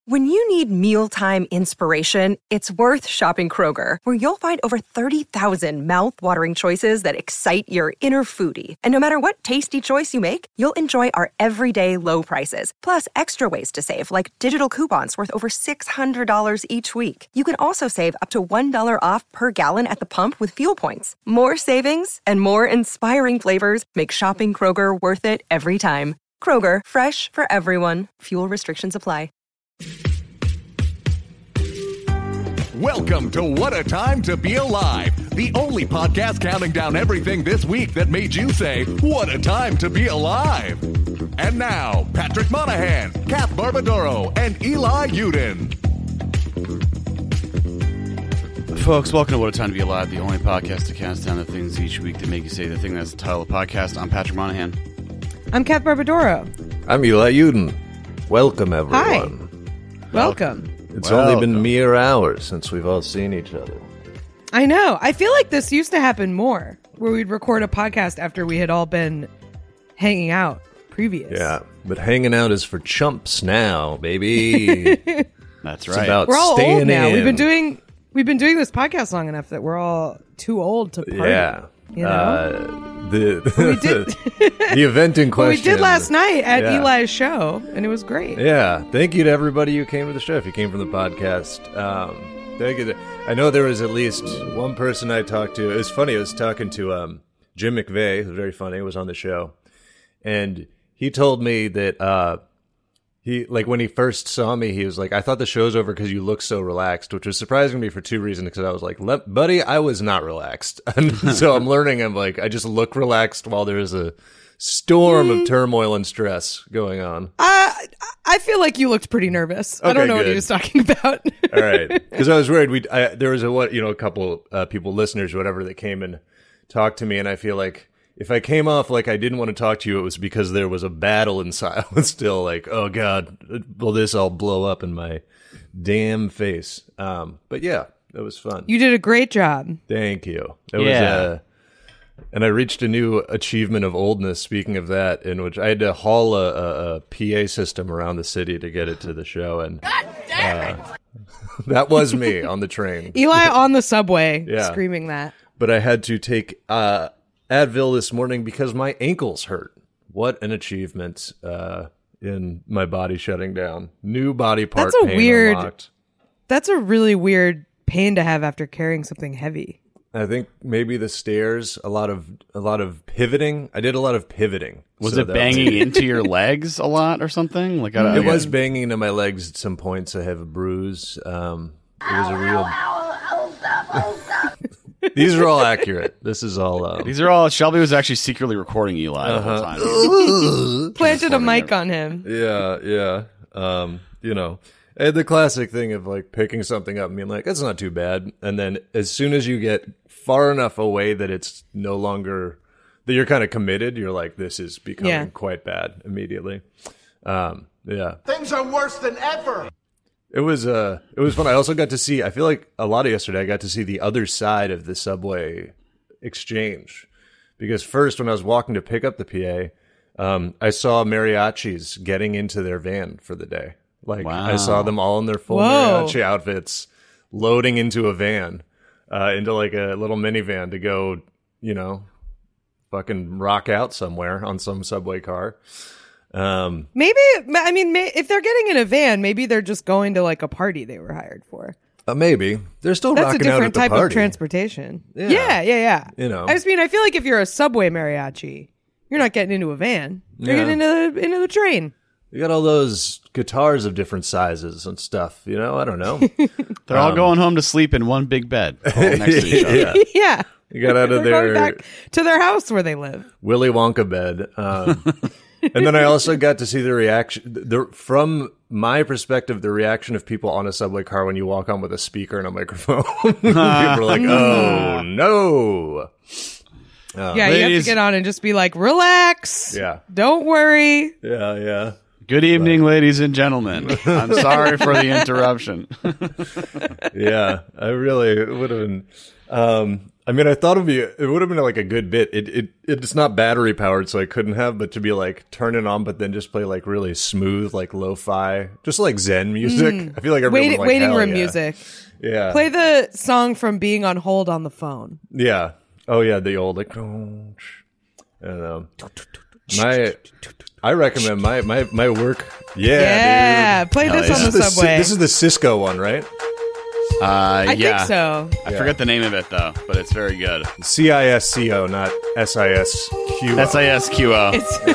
When you need mealtime inspiration, it's worth shopping Kroger, where you'll find over 30,000 mouth-watering choices that excite your inner foodie. And no matter what tasty choice you make, you'll enjoy our everyday low prices, plus extra ways to save, like digital coupons worth over $600 each week. You can also save up to $1 off per gallon at the pump with fuel points. More savings and more inspiring flavors make shopping Kroger worth it every time. Kroger, fresh for everyone. Fuel restrictions apply. Welcome to What a Time to Be Alive, the only podcast counting down everything this week that made you say, what a time to be alive. And now, Patrick Monahan, Kath Barbadoro, and Eli Uden. Folks, welcome to What a Time to Be Alive, the only podcast that counts down the things each week that make you say the thing that's the title of the podcast. I'm Patrick Monahan. I'm Kath Barbadoro. I'm Eli Uden. Welcome, everyone. Hi. Welcome. It's only been mere hours since we've all seen each other. I know. I feel like this used to happen more, where we'd record a podcast after we had all been hanging out previous. Yeah, but hanging out is for chumps now, baby. That's It's right. about We're all staying old now. in. We've been doing this podcast long enough that we're all too old to party. Yeah. You know? We did the event in Well, we question. did last night at Yeah. Eli's show, and it was great. Yeah, thank you to everybody who came to the show. If you came from the podcast, thank you. I know there was at least one person I talked to. It was funny. I was talking to Jim McVeigh, who's very funny. Was on the show, and he told me that he when he first saw me, he was like, "I thought the show's over because you look so relaxed," which was surprising to me for two reasons. Because I was like, "Buddy, I was not relaxed," and so I'm learning. I'm like, I just look relaxed while there is a storm of turmoil and stress going on. I feel like you looked pretty nervous. I don't know what he good. was talking about. All right, because I was worried. There was a couple people, listeners, whatever, that came and talked to me, and I feel like if I came off like I didn't want to talk to you, it was because there was a battle inside. I was still like, oh God, will this all blow up in my damn face? But yeah, it was fun. You did a great job. Thank you. It was, and I reached a new achievement of oldness, speaking of that, in which I had to haul a PA system around the city to get it to the show. And that was me on the train. Eli on the subway Yeah. screaming that. But I had to take Advil this morning because my ankles hurt. What an achievement in my body shutting down. New body part That's a pain weird- unlocked. That's a really weird pain to have after carrying something heavy. I think maybe the stairs, a lot of pivoting. I did a lot of pivoting. Was So it banging into your legs a lot or something? Like It was banging into my legs at some points. I have a bruise. It was a real... These are all accurate. This is all... These are all. Shelby was actually secretly recording Eli the whole time. Planted a mic on him. Yeah. And the classic thing of like picking something up and being like, that's not too bad. And then as soon as you get far enough away that it's no longer, that you're kind of committed, you're like, this is becoming quite bad immediately. Yeah. Things are worse than ever. It was fun. I also got to see, I feel like a lot of yesterday, I got to see the other side of the subway exchange. Because first, when I was walking to pick up the PA, I saw mariachis getting into their van for the day. Like, Wow. I saw them all in their full Whoa. mariachi outfits loading into a van, into like a little minivan to go, fucking rock out somewhere on some subway car. Maybe, I mean, if they're getting in a van, maybe they're just going to like a party they were hired for. Maybe. They're still That's a rocking out different at the type party. of transportation. Yeah. Yeah. You I just mean, I feel like if you're a subway mariachi, you're not getting into a van. You're getting into the train. You got all those guitars of different sizes and stuff, I don't know. They're all going home to sleep in one big bed, all next to each other. Yeah. Yeah. You got out of They're going their back to their house where they live. Willy Wonka bed. And then I also got to see the reaction, from my perspective, the reaction of people on a subway car when you walk on with a speaker and a microphone. People are like, oh, no. Yeah, you have ladies- to get on and just be like, relax. Yeah. Don't worry. Yeah. Good evening, ladies and gentlemen. I'm sorry for the interruption. Yeah, I really would have been. I mean, I thought it would have been like a good bit. It's not battery powered, so I couldn't have, but to be like turn it on, but then just play like really smooth, like lo-fi, just like Zen music. I feel like everyone would like, waiting hell room yeah. music. Yeah. Play the song from Being on Hold on the phone. Yeah. Oh yeah, the old like. I don't know. I recommend my work. Yeah, dude. Play this on the subway. This is the Cisco one, right? I think so. I forget the name of it though, but it's very good. CISCO, not SISQO. SISQO.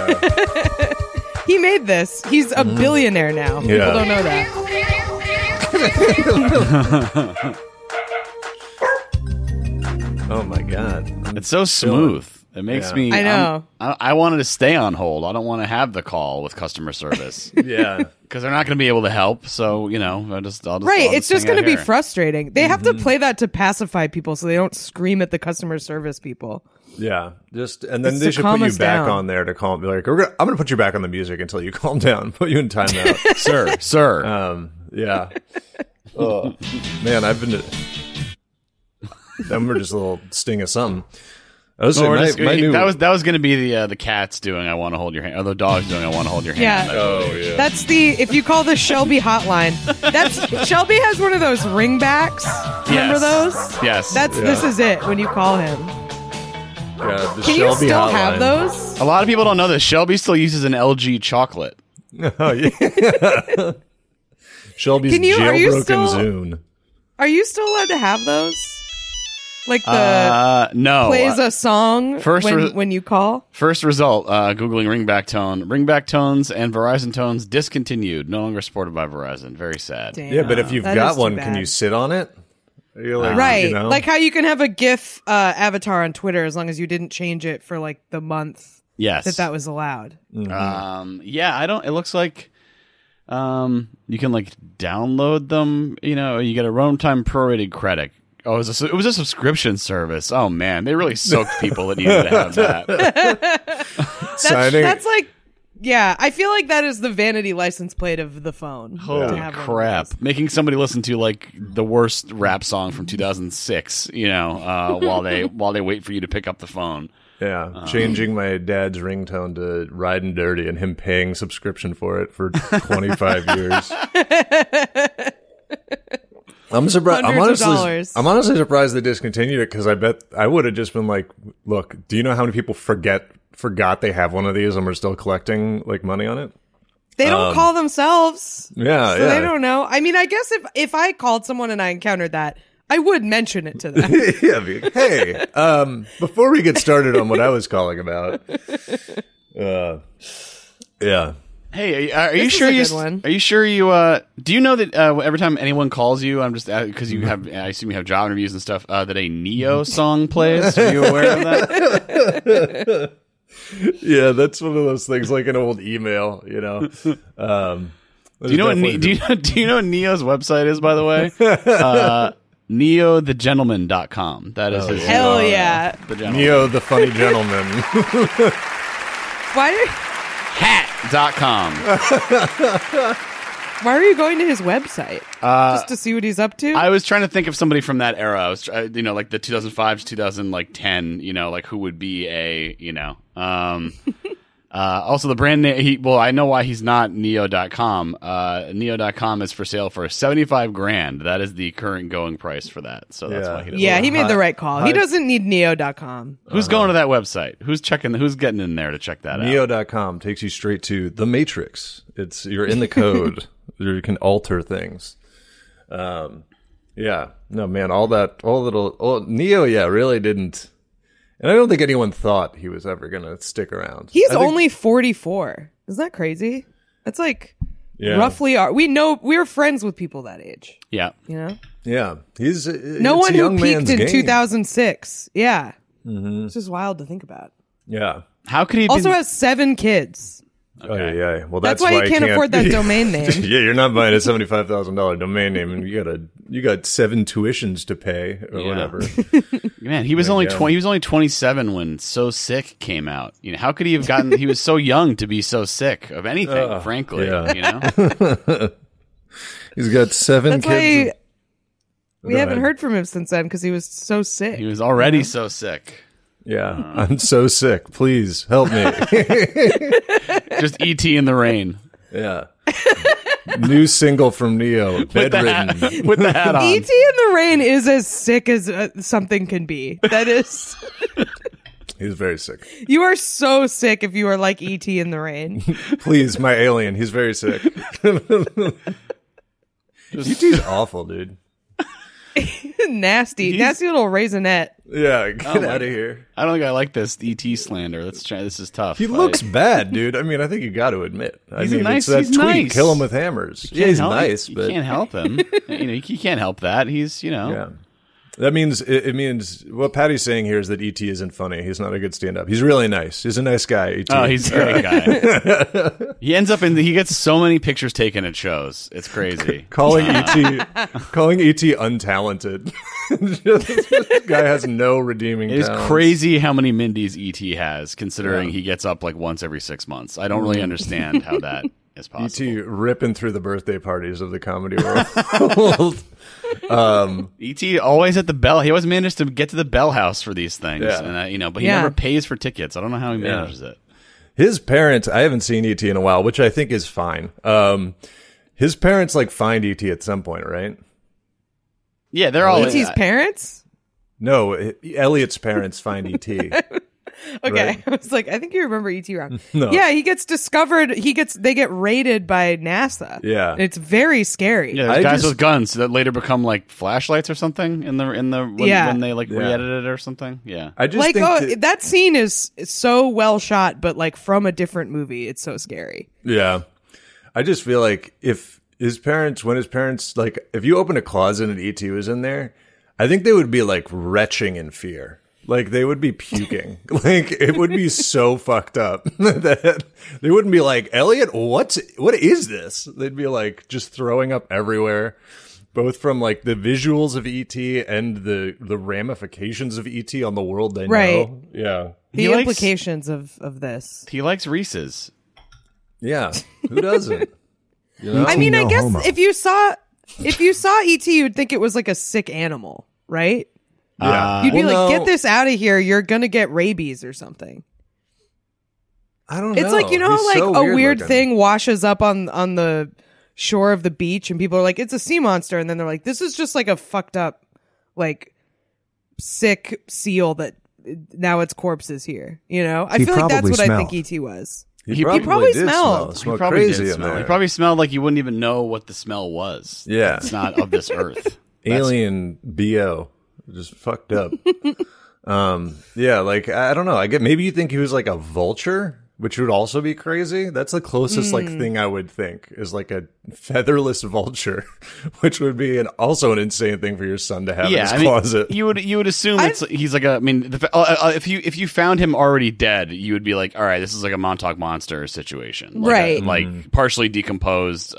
He made this. He's a billionaire now. People don't know that. Oh my god. It's so smooth. It makes me. I know. I wanted to stay on hold. I don't want to have the call with customer service. Yeah. Because they're not going to be able to help. So, I'll just It's just hang going to out be here. frustrating. They have to play that to pacify people so they don't scream at the customer service people. Yeah, and then It's they to should calm put you us back down. on there to calm. Be like, I'm gonna put you back on the music until you calm down. Put you in timeout, Sir. Yeah. Oh man, I've been. Them were just a little sting of something. I was saying, my new. That was going to be the cats doing "I Want to Hold Your Hand," or the dogs doing "I Want to Hold Your Hand." Yeah. Oh yeah. That's if you call the Shelby hotline, Shelby has one of those ringbacks. Remember those? Yes. This is it when you call him. Yeah, the Can you Shelby still hotline. have those? A lot of people don't know this. Shelby still uses an LG chocolate. Oh yeah. Shelby's Are you jailbroken still- Zune. Are you still allowed to have those? Like the No. plays a song First when you call? First result, Googling ringback tone. Ringback tones and Verizon tones discontinued. No longer supported by Verizon. Very sad. Damn. Yeah, but if you've That got is too one, can bad. you sit on it? You're like, Right. you know? Like how you can have a GIF avatar on Twitter as long as you didn't change it for like the month Yes. that was allowed. Yeah, I don't. It looks like you can like download them. You get a runtime prorated credit. Oh, it was a subscription service. Oh man, they really soaked people that needed to have that. Signing. That's like, yeah, I feel like that is the vanity license plate of the phone. to Holy have one of crap! those. Making somebody listen to like the worst rap song from 2006. While they wait for you to pick up the phone. Yeah, changing my dad's ringtone to "Riding Dirty" and him paying subscription for it for 25 years. I'm surprised. Hundreds of dollars. I'm honestly surprised they discontinued it because I bet I would have just been like, "Look, do you know how many people forgot they have one of these and we're still collecting like money on it?" They don't call themselves. Yeah, So yeah. they don't know. I mean, I guess if I called someone and I encountered that, I would mention it to them. Yeah, be like, hey, before we get started on what I was calling about, yeah. Hey, are you This is sure a you? good one. Are you sure you? Do you know that every time anyone calls you, I'm just because you have. I assume you have job interviews and stuff. That a Neo song plays. Are you aware of that? Yeah, that's one of those things like an old email, you know. Do you know what Neo's website is? By the way, neothegentleman.com. That is his. Hell yeah. The gentleman. Neo, the funny gentleman. Hat.com. Why are you going to his website? Just to see what he's up to? I was trying to think of somebody from that era. I was, like the 2005 to 2010. Like who would be a, Also, the brand name. I know why he's not Neo.com. Neo.com is for sale for $75,000. That is the current going price for that. So that's why he doesn't. Yeah, he made the right call. He doesn't need Neo.com. Who's going to that website? Who's checking? Who's getting in there to check that out? Neo.com takes you straight to the Matrix. You're in the code. You can alter things. Yeah. No, man, Neo, yeah, really didn't. And I don't think anyone thought he was ever going to stick around. He's only 44. Isn't that crazy? That's like roughly we're friends with people that age. Yeah. You know? Yeah. He's No it's one a young who peaked man's in game. 2006. Yeah. It's just wild to think about. Yeah. How could he Also has 7 kids. Oh, yeah. Well, That's why you can't afford that domain name. Yeah, you're not buying a $75,000 domain name, and you got 7 tuitions to pay or whatever. Man, he was only 20. He was only 27 when "So Sick" came out. How could he have gotten? He was so young to be so sick of anything. Frankly, yeah. He's got 7 That's kids. We haven't heard from him since then because he was so sick. He was already so sick. Yeah, I'm so sick. Please help me. Just E.T. in the rain. Yeah. New single from Neo, Bedridden. With the hat on. E.T. in the rain is as sick as something can be. That is... He's very sick. You are so sick if you are like E.T. in the rain. Please, my alien. He's very sick. E.T.'s awful, dude. Nasty little raisinette. Yeah, get out of here. I don't think I like this E.T. slander. Let's try. This is tough. He looks bad, dude. I mean, I think you got to admit. He's I mean, nice. It's that He's tweet, nice. kill him with hammers. Yeah, he's nice, you but can't help him. You can't help that. He's, yeah. That means it means what Patty's saying here is that E.T. isn't funny. He's not a good stand-up. He's really nice. He's a nice guy. E.T. Oh, he's a great guy. He ends up he gets so many pictures taken at shows. It's crazy. calling E.T. untalented. This guy has no redeeming. It is talents. crazy how many Mindy's E.T. has, considering he gets up like once every 6 months. I don't really understand how that is possible. E.T. ripping through the birthday parties of the comedy world. E.T. always at the Bell. He always managed to get to the Bell House for these things, Yeah. and but he never pays for tickets. I don't know how he manages it. His parents, I haven't seen E.T. in a while, which I think is fine. His parents like find E.T. at some point, right? Yeah, they're all E.T.'s parents? No, Elliot's parents find E.T. Okay, Right. I was like, I think you remember E.T. wrong. No. Yeah, he gets discovered. They get raided by NASA. Yeah. It's very scary. Yeah, there's I guys just- with guns that later become like flashlights or something when they like re-edit it or something. Yeah, I just Like, think that scene is so well shot, but like from a different movie. It's so scary. yeah. I just feel like when his parents, like, if you open a closet and E.T. was in there, I think they would be like retching in fear. Like, they would be puking. Like, it would be so fucked up that they wouldn't be like, Elliot, what is this? They'd be like just throwing up everywhere, both from like the visuals of E.T. and the ramifications of E.T. on the world they Right. know. Yeah. The implications of this. he likes Reese's. Yeah. Who doesn't? You know? I mean, I no guess homo. if you saw E.T., you'd think it was like a sick animal, right? Yeah. You'd be Well, like, no, get this out of here. You're going to get rabies or something. I don't know. It's like, you know, He's how like so a weird looking. thing washes up on the shore of the beach and people are like, it's a sea monster. And then they're like, this is just like a fucked up, like sick seal that now its corpse is here. You know, I He feel like that's probably what I smelled. think E.T. was. He probably did smelled. smell He probably crazy did in smell. there. He probably smelled like you wouldn't even know what the smell was. Yeah. It's not of this earth. Alien BO. Just fucked up. Yeah, like, I don't know. I get, maybe you think he was like a vulture, which would also be crazy. That's the closest like thing I would think is like a featherless vulture, which would be also an insane thing for your son to have in his closet. You would assume he's like a. I mean, if you found him already dead, you would be like, all right, this is like a Montauk Monster situation, like Right. like partially decomposed.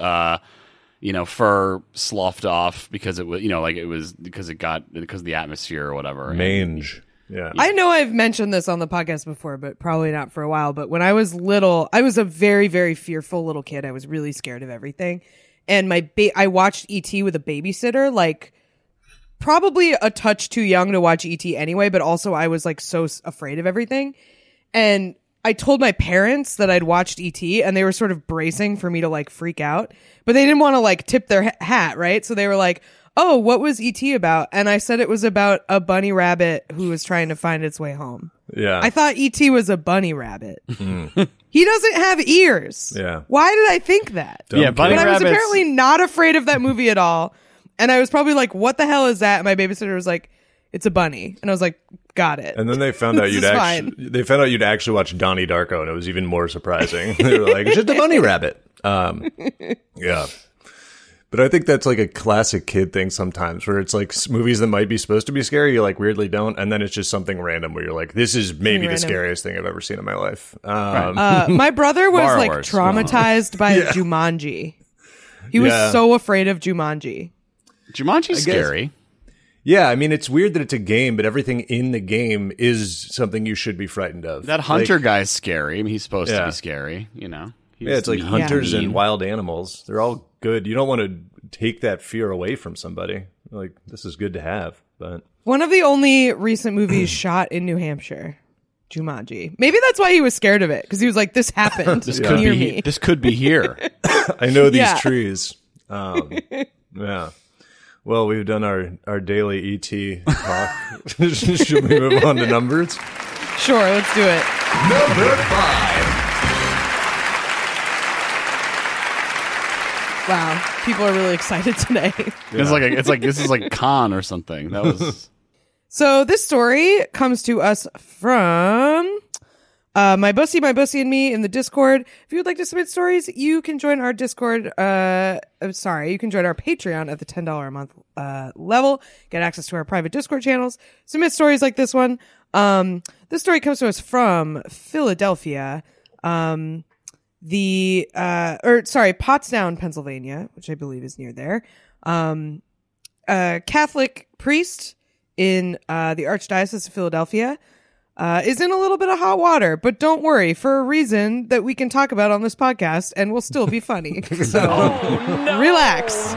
Fur sloughed off because it was, because of the atmosphere or whatever. Mange. Yeah. I know I've mentioned this on the podcast before, but probably not for a while. But when I was little, I was a very, very fearful little kid. I was really scared of everything. And I watched E.T. with a babysitter, like probably a touch too young to watch E.T. anyway, but also I was like so afraid of everything. And I told my parents that I'd watched E.T. and they were sort of bracing for me to like freak out, but they didn't want to like tip their hat, right? So they were like, oh, what was E.T. about? And I said it was about a bunny rabbit who was trying to find its way home. Yeah. I thought E.T. was a bunny rabbit. He doesn't have ears. Yeah. Why did I think that? Yeah, bunny But I was rabbits. apparently not afraid of that movie at all. And I was probably like, what the hell is that? And my babysitter was like, it's a bunny. And I was like, got it. And then they found out This you'd is actually actually watch Donnie Darko, and it was even more surprising. They were like, it's just a bunny rabbit. Yeah. But I think that's like a classic kid thing sometimes, where it's like movies that might be supposed to be scary, you like weirdly don't, and then it's just something random where you're like, this is maybe the Random. scariest thing I've ever seen in my life. My brother was like Borrowers. traumatized by Jumanji. He was Yeah. so afraid of Jumanji. Jumanji's guess- scary. Yeah, I mean, it's weird that it's a game, but everything in the game is something you should be frightened of. That hunter Like, guy's scary. I mean, he's supposed to Yeah. be scary. yeah, it's like He's hunters mean. and wild animals. They're all good. You don't want to take that fear away from somebody. Like, this is good to have, but One of the only recent movies shot in New Hampshire, Jumanji. Maybe that's why he was scared of it, because he was like, this happened This could near be. me. This could be here. I know these Yeah. trees. Yeah. Well, we've done our daily ET talk. Should we move on to numbers? Sure, let's do it. Number 5. Wow, people are really excited today. It's like this is like Khan or something. That was So this story comes to us from my Bussy and me in the Discord. If you would like to submit stories, you can join our Discord. You can join our Patreon at the $10 a month level. Get access to our private Discord channels. Submit stories like this one. This story comes to us from Philadelphia. Pottstown, Pennsylvania, which I believe is near there. A Catholic priest in the Archdiocese of Philadelphia is in a little bit of hot water, but don't worry, for a reason that we can talk about on this podcast and will still be funny. So relax.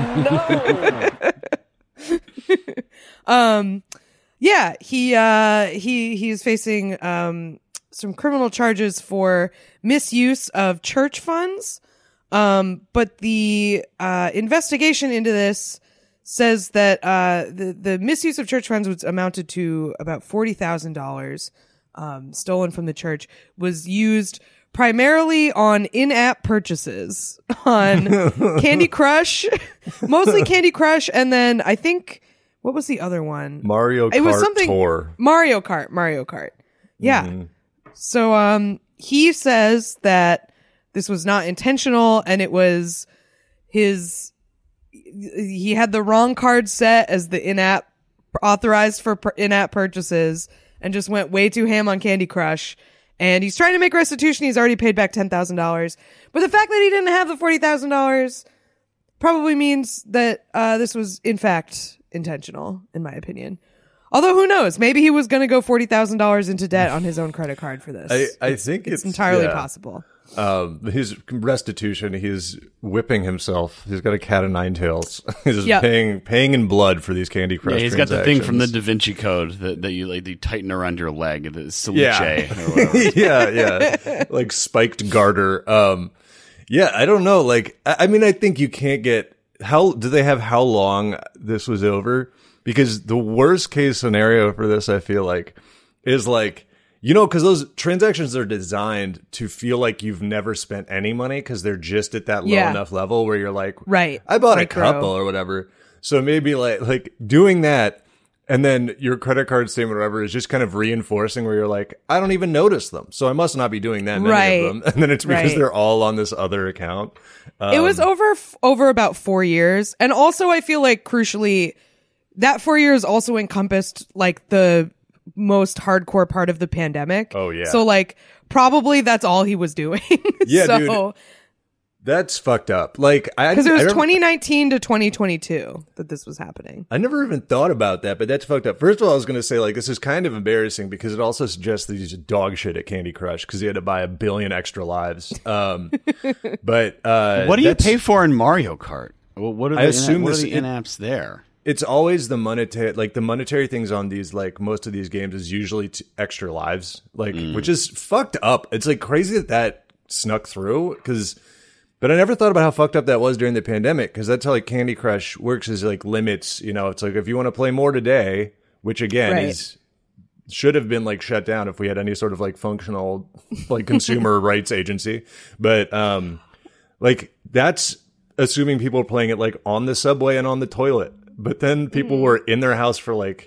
Yeah, he is facing some criminal charges for misuse of church funds. But the investigation into this says that the misuse of church funds, which amounted to about $40,000 stolen from the church, was used primarily on in-app purchases on Candy Crush, mostly Candy Crush, and then I think, what was the other one? Mario Kart It was something Tour. Mario Kart. Yeah. So he says that this was not intentional, and it was he had the wrong card set as the in-app authorized for in-app purchases and just went way too ham on Candy Crush. And he's trying to make restitution. He's already paid back $10,000. But the fact that he didn't have the $40,000 probably means that this was, in fact, intentional, in my opinion. Although, who knows? Maybe he was going to go $40,000 into debt on his own credit card for this. I think it's entirely possible. His restitution, he's whipping himself. He's got a cat of nine tails. He's Yep. paying in blood for these Candy Crush. yeah. He's got the thing from the transactions. Da Vinci Code that you like you tighten around your leg. The celiche Yeah. or whatever. yeah, like spiked garter. Yeah, I don't know. Like, I mean, I think you can't get do they have how long this was over? Because the worst case scenario for this, I feel like, is like, because those transactions are designed to feel like you've never spent any money because they're just at that low Yeah. enough level where you're like, Right. I bought Micro. a couple or whatever. So maybe like doing that, and then your credit card statement or whatever is just kind of reinforcing where you're like, I don't even notice them, so I must not be doing that many Right. of them. And then it's because Right. they're all on this other account. It was over about 4 years. And also, I feel like, crucially, that 4 years also encompassed like the most hardcore part of the pandemic. Oh, yeah. So like probably that's all he was doing. Yeah, so, dude. That's fucked up. Like, because it was I remember- 2019 to 2022 that this was happening. I never even thought about that, but that's fucked up. First of all, I was going to say, like, this is kind of embarrassing because it also suggests that he's a dog shit at Candy Crush because he had to buy 1 billion extra lives. But What do you pay for in Mario Kart? What are I the assume what are this- the in-apps there? It's always the monetary things on these, like, most of these games is usually extra lives, like, which is fucked up. It's like crazy that snuck through but I never thought about how fucked up that was during the pandemic, because that's how like Candy Crush works, is like limits, it's like if you want to play more today, which again Right. should have been like shut down if we had any sort of like functional like consumer rights agency. But like that's assuming people are playing it like on the subway and on the toilet. But then people were in their house for like,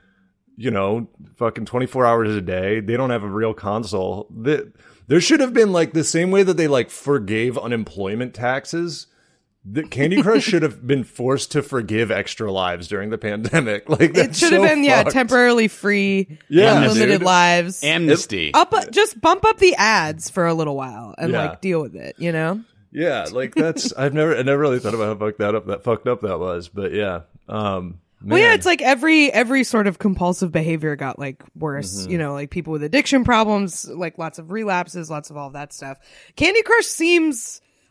fucking 24 hours a day. They don't have a real console. There should have been like the same way that they like forgave unemployment taxes. The Candy Crush should have been forced to forgive extra lives during the pandemic. Like It that's should have so been, fucked. temporarily free, Yeah, unlimited dude. lives. Amnesty. Just bump up the ads for a little while and Yeah. like deal with it, Yeah, like that's I never really thought about how fucked up that was. But yeah. Well, yeah, it's like every sort of compulsive behavior got like worse, like people with addiction problems, like lots of relapses, lots of all that stuff. Candy Crush seems,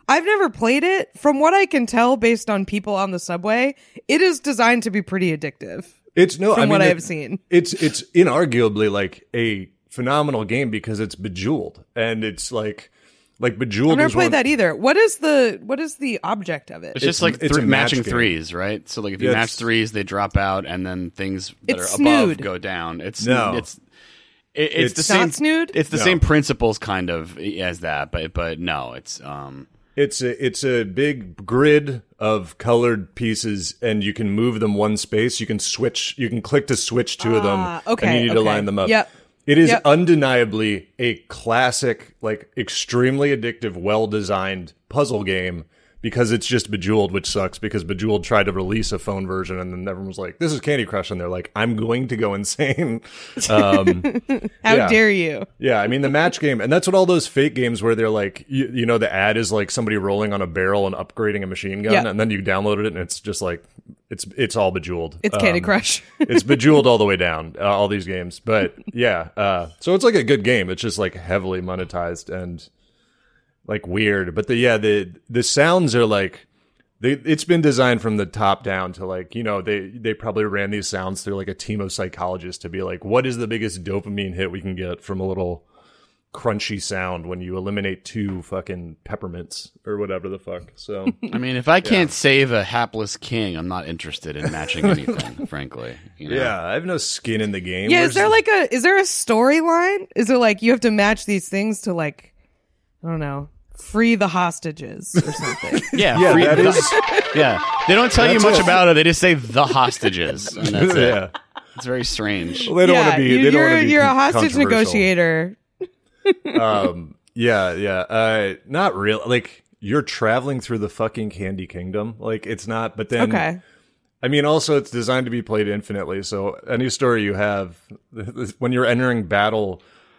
I've never played it. From what I can tell, based on people on the subway, it is designed to be pretty addictive. What I have seen, it's inarguably like a phenomenal game because it's Bejeweled, and it's like Bejeweled. I've never played that either. What is the object of it? It's just like it's a match matching game. threes, right? So like if you match threes, they drop out, and then things that It's are above snood. go down. It's It's the same. not snood? It's the same principles, kind of, as that, but no, it's It's a big grid of colored pieces, and you can move them one space. You can click to switch two of them, okay, and you need to okay. line them up. Yep. It is Yep. undeniably a classic, like extremely addictive, well-designed puzzle game because it's just Bejeweled, which sucks because Bejeweled tried to release a phone version, and then everyone was like, "This is Candy Crush," and they're like, "I'm going to go insane." How yeah. dare you? Yeah, I mean the match game, and that's what all those fake games where they're like, you know, the ad is like somebody rolling on a barrel and upgrading a machine gun, Yeah. and then you downloaded it, and it's just like it's all Bejeweled. It's Candy Crush. It's Bejeweled all the way down, all these games. But yeah, so it's like a good game. It's just like heavily monetized and like weird. But the sounds are like it's been designed from the top down to like, you know, they probably ran these sounds through like a team of psychologists to be like, what is the biggest dopamine hit we can get from a little crunchy sound when you eliminate 2 fucking peppermints or whatever the fuck. So I mean, if I can't save a hapless king, I'm not interested in matching anything, frankly. You know? yeah, I have no skin in the game. Yeah, Where's is there a storyline? Is it like you have to match these things to like, I don't know, free the hostages or something? Yeah, that is yeah. They don't tell you That's much it. about it. They just say the hostages, and that's it. yeah. It's very strange. Well, they don't want to be. They don't want to be. You're a hostage controversial. negotiator. Yeah. Not real. Like you're traveling through the fucking Candy Kingdom. Like it's not. But then, Okay. I mean, also it's designed to be played infinitely. So any story you have, when you're entering battle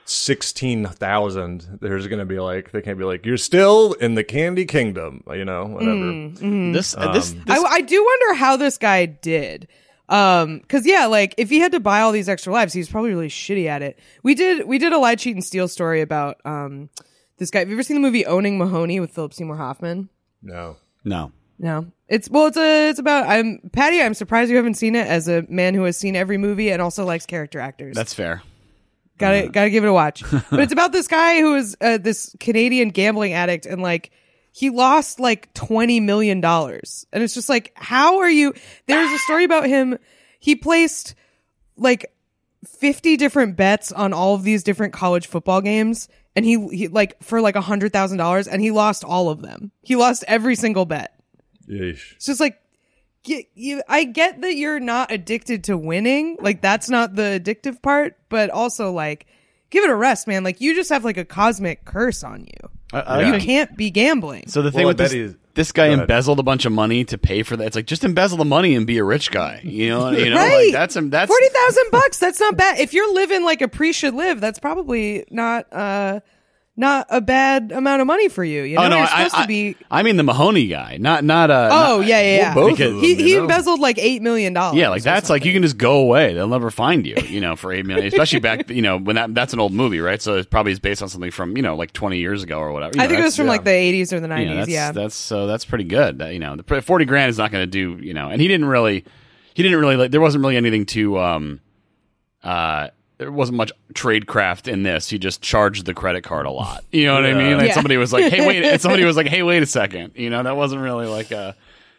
16,000, there's going to be like they can't be like you're still in the Candy Kingdom. You know, whatever. This I do wonder how this guy did. Cause yeah, like if he had to buy all these extra lives, he was probably really shitty at it. We did a Lie, Cheat, and Steal story about, this guy. Have you ever seen the movie Owning Mahoney with Philip Seymour Hoffman? No. no. No. It's about, Patty, I'm surprised you haven't seen it as a man who has seen every movie and also likes character actors. That's fair. Gotta give it a watch. But it's about this guy who is this Canadian gambling addict, and like he lost like $20 million. And it's just like, how are you? There's a story about him. He placed like 50 different bets on all of these different college football games. And he like for like $100,000, and he lost all of them. He lost every single bet. Yeesh. It's just like, I get that you're not addicted to winning. Like, that's not the addictive part. But also, like, give it a rest, man. Like, you just have, like, a cosmic curse on you. You can't be gambling. So the thing Well, with I bet this guy Go ahead. embezzled a bunch of money to pay for that. It's like, just embezzle the money and be a rich guy. You know, Right. like that's $40,000. That's not bad. If you're living like a priest should live, that's probably not a bad amount of money for you. You know, Oh no, you're supposed to be. I mean the Mahoney guy, not. Oh yeah. Well, both Because- of them, He you know? embezzled like $8 million. Yeah, like that's like you can just go away. They'll never find you, you know, for $8 million. Especially back, you know, when that's an old movie, right? So it probably is based on something from, you know, like 20 years ago or whatever. You I know, think it was that's- from like the 80s or the 90s. you know, yeah. that's pretty good. You know, the 40 grand is not going to do, you know, and he didn't really like. There wasn't really anything to there wasn't much tradecraft in this. He just charged the credit card a lot. You know what I mean? Like Yeah. somebody was like, "Hey, wait!" And somebody was like, "Hey, wait a second." You know, that wasn't really like a.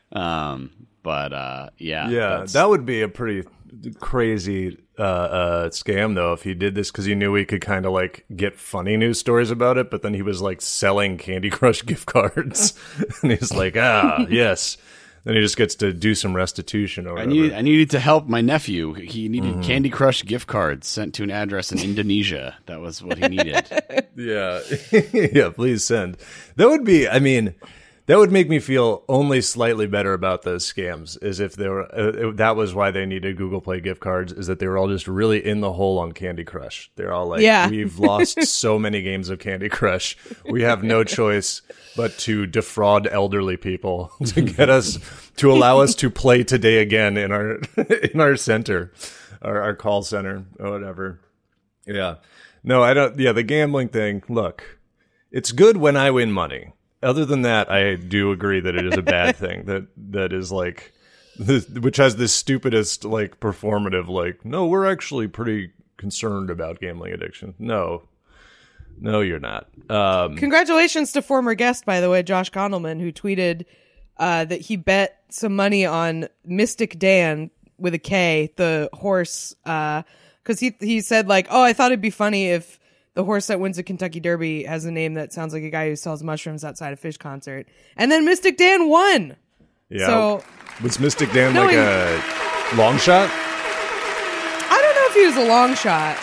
Yeah. Yeah, that's- that would be a pretty crazy scam though if he did this because he knew he could kind of like get funny news stories about it, but then he was like selling Candy Crush gift cards, and he's like, yes. Then he just gets to do some restitution or I whatever. needed to help my nephew. He needed Candy Crush gift cards sent to an address in Indonesia. That was what he needed. Yeah, yeah. Please send. That would be. I mean, that would make me feel only slightly better about those scams. Is if they were. That was why they needed Google Play gift cards. Is that they were all just really in the hole on Candy Crush. They're all like, Yeah. we've lost so many games of Candy Crush. We have no choice but to defraud elderly people to get us to allow us to play today again in our center, our call center or whatever. Yeah. No, I don't. Yeah, the gambling thing. Look, it's good when I win money. other than that, I do agree that it is a bad thing. That is like, which has the stupidest like performative like, no, we're actually pretty concerned about gambling addiction. No, you're not. Congratulations to former guest, by the way, Josh Gondelman, who tweeted that he bet some money on Mystic Dan with a K, the horse, because he said like, oh, I thought it'd be funny if the horse that wins the Kentucky Derby has a name that sounds like a guy who sells mushrooms outside a Fish concert, and then Mystic Dan won. Yeah. So was Mystic Dan like a long shot? I don't know if he was a long shot.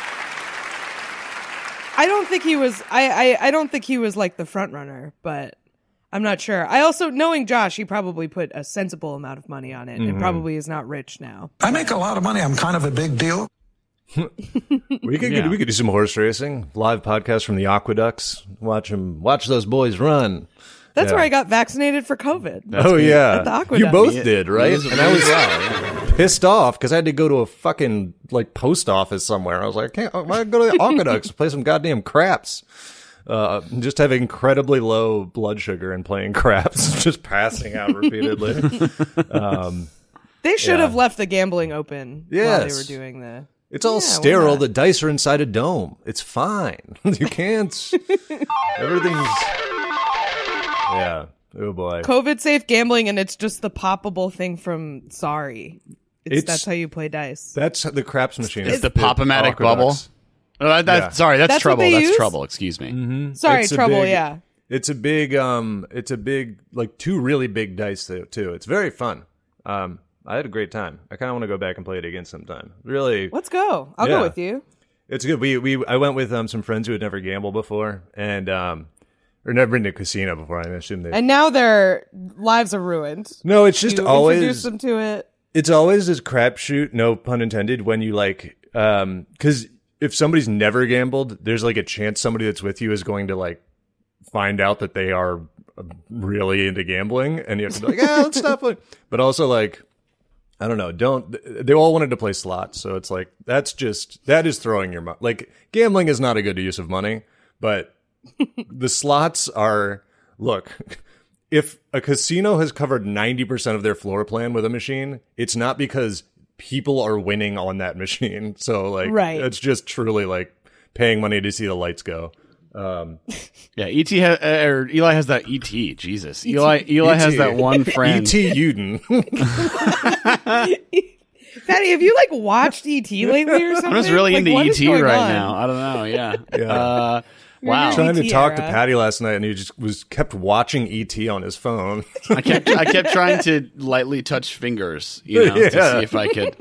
I don't think he was. I don't think he was like the front runner, but I'm not sure. I also, knowing Josh, he probably put a sensible amount of money on it, and probably is not rich now. I make a lot of money. I'm kind of a big deal. We could do some horse racing, live podcast from the Aqueducts. Watch those boys run. That's where I got vaccinated for COVID. Yeah, at the Aqueduct. You both did, right? And I was Wow. pissed off because I had to go to a fucking like post office somewhere. I was like, I gotta go to the Aqueducts to play some goddamn craps. Just have incredibly low blood sugar and playing craps, just passing out repeatedly. They should have left the gambling open while they Yes. were doing the. It's all why sterile. not? The dice are inside a dome. It's fine. You can't. Everything's. Yeah. Oh boy. COVID safe gambling, and it's just the poppable thing from Sorry. That's how you play dice. That's the craps machine. It's the Pop-O-Matic bubble. Yeah. Sorry, that's That's trouble. what they That's use? trouble. Excuse me. Sorry, It's a trouble. big- Yeah. It's a big, like two really big dice too. It's very fun. I had a great time. I kind of want to go back and play it again sometime. Really, Let's go. I'll go with you. it's good. I went with some friends who had never gambled before and or never been to a casino before. I assume they. And now their lives are ruined. No, it's just You introduce always. them to it. It's always this crapshoot, no pun intended, when you like, because if somebody's never gambled, there's like a chance somebody that's with you is going to like find out that they are really into gambling, and you have to be like, yeah, let's stop playing. But also like, I don't know, they all wanted to play slots, so it's like that is throwing your money. Like gambling is not a good use of money, but the slots are. Look, if a casino has covered 90% of their floor plan with a machine, it's not because people are winning on that machine. So like, Right. It's just truly like paying money to see the lights go. Yeah, Eli has that ET. Jesus, Eli has that one friend. E.T. Uden. Patty, have you like watched ET lately or something? I'm just really Like, into what is ET going right on? now. I don't know. Yeah. Yeah. Wow. Trying to ET talk to era. Patty last night, and he just kept watching E.T. on his phone. I kept trying to lightly touch fingers, to see if I could.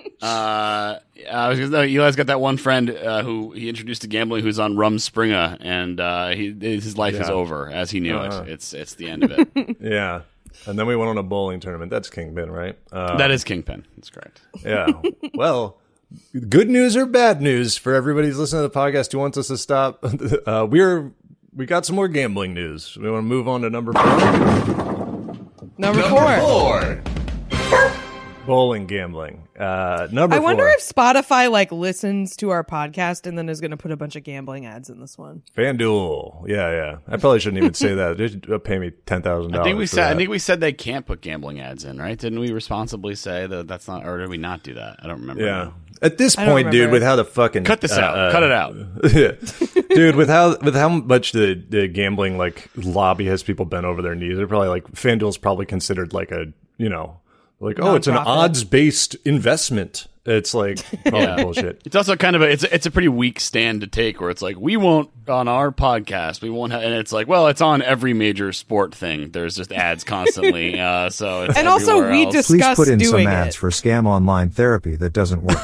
Eli's got that one friend who he introduced to gambling, who's on Rumspringa, and his life is over as he knew it. It's the end of it. Yeah. And then we went on a bowling tournament. That's Kingpin, right? That is Kingpin. That's correct. Yeah. Well, good news or bad news for everybody who's listening to the podcast who wants us to stop. We got some more gambling news. We want to move on to number 4. Number 4. Bowling gambling. Number 4. I wonder if Spotify like listens to our podcast and then is going to put a bunch of gambling ads in this one. FanDuel. Yeah. I probably shouldn't even say that. They should pay me $10,000. I think we said they can't put gambling ads in, right? Didn't we responsibly say that that's not, or did we not do that? I don't remember. Yeah. At this I don't point, dude, remember. with how the fucking Cut this out. Cut it out. dude, with how much the gambling like lobby has people bent over their knees, they're probably like FanDuel's probably considered like a like it's an Nonprofit. odds based investment. It's like probably bullshit. It's also kind of it's a pretty weak stand to take, where it's like, we won't on our podcast, we won't have, and it's like, well, it's on every major sport thing. There's just ads constantly, so it's And also, everywhere we else. just Please discuss put in some doing ads it. for scam online therapy that doesn't work.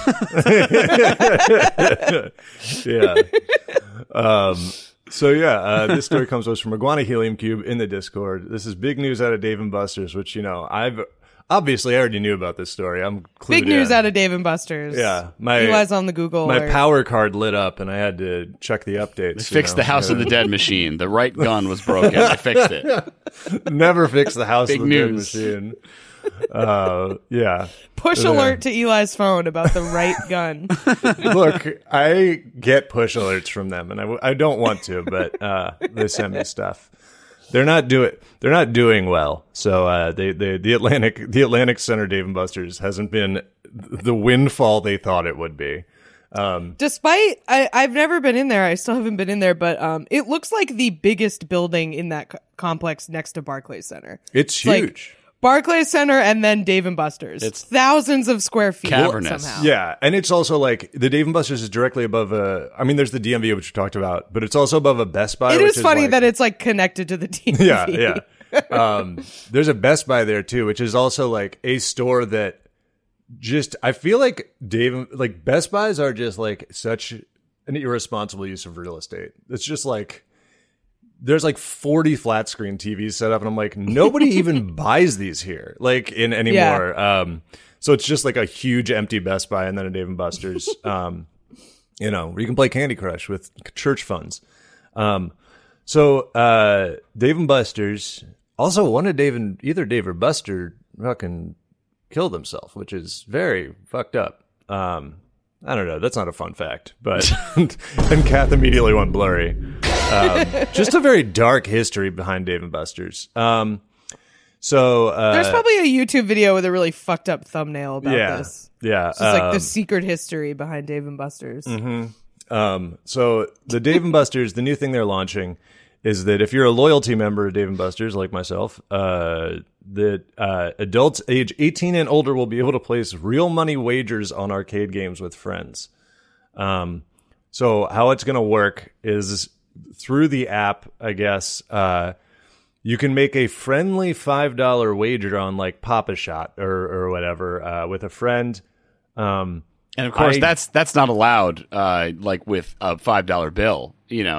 Yeah. This story comes to us from Iguana Helium Cube in the Discord. This is big news out of Dave and Buster's, which I already knew about this story. I'm clued Big news in. out of Dave and Buster's. Yeah, Eli's on the Google. My alert. power card lit up, and I had to check the updates. They fixed the House of the Dead machine. The right gun was broken. They fixed it. Never fixed the House Big of the Dead news. machine. Yeah. Push alert to Eli's phone about the right gun. Look, I get push alerts from them, and I don't want to, but they send me stuff. they're not doing well. So the Atlantic Center Dave & Buster's hasn't been the windfall they thought it would be. Despite I've never been in there, I still haven't been in there, but it looks like the biggest building in that complex next to Barclays Center. It's huge. Like Barclays Center and then Dave & Buster's. It's thousands of square feet cavernous. somehow. Yeah, and it's also like the Dave & Buster's is directly above there's the DMV, which we talked about, but it's also above a Best Buy. It which is funny like, that it's like connected to the DMV. Yeah. There's a Best Buy there too, which is also like a store that I feel like Best Buys are just like such an irresponsible use of real estate. It's just like there's like 40 flat screen TVs set up, and I'm like, nobody even buys these here anymore. Yeah. So it's just like a huge empty Best Buy and then a Dave & Buster's, where you can play Candy Crush with church funds. So Dave & Buster's also wanted either Dave or Buster fucking killed himself, which is very fucked up. I don't know. That's not a fun fact, but and Kath immediately went blurry. Just a very dark history behind Dave & Buster's. So there's probably a YouTube video with a really fucked up thumbnail about this. Yeah, it's like the secret history behind Dave & Buster's. Mm-hmm. So the Dave & Buster's, the new thing they're launching is that if you're a loyalty member of Dave & Buster's, like myself, that adults age 18 and older will be able to place real money wagers on arcade games with friends. So how it's going to work is through the app, I guess, you can make a friendly $5 wager on like Pop-A-Shot or whatever with a friend. And of course, that's not allowed. Like with a $5 bill,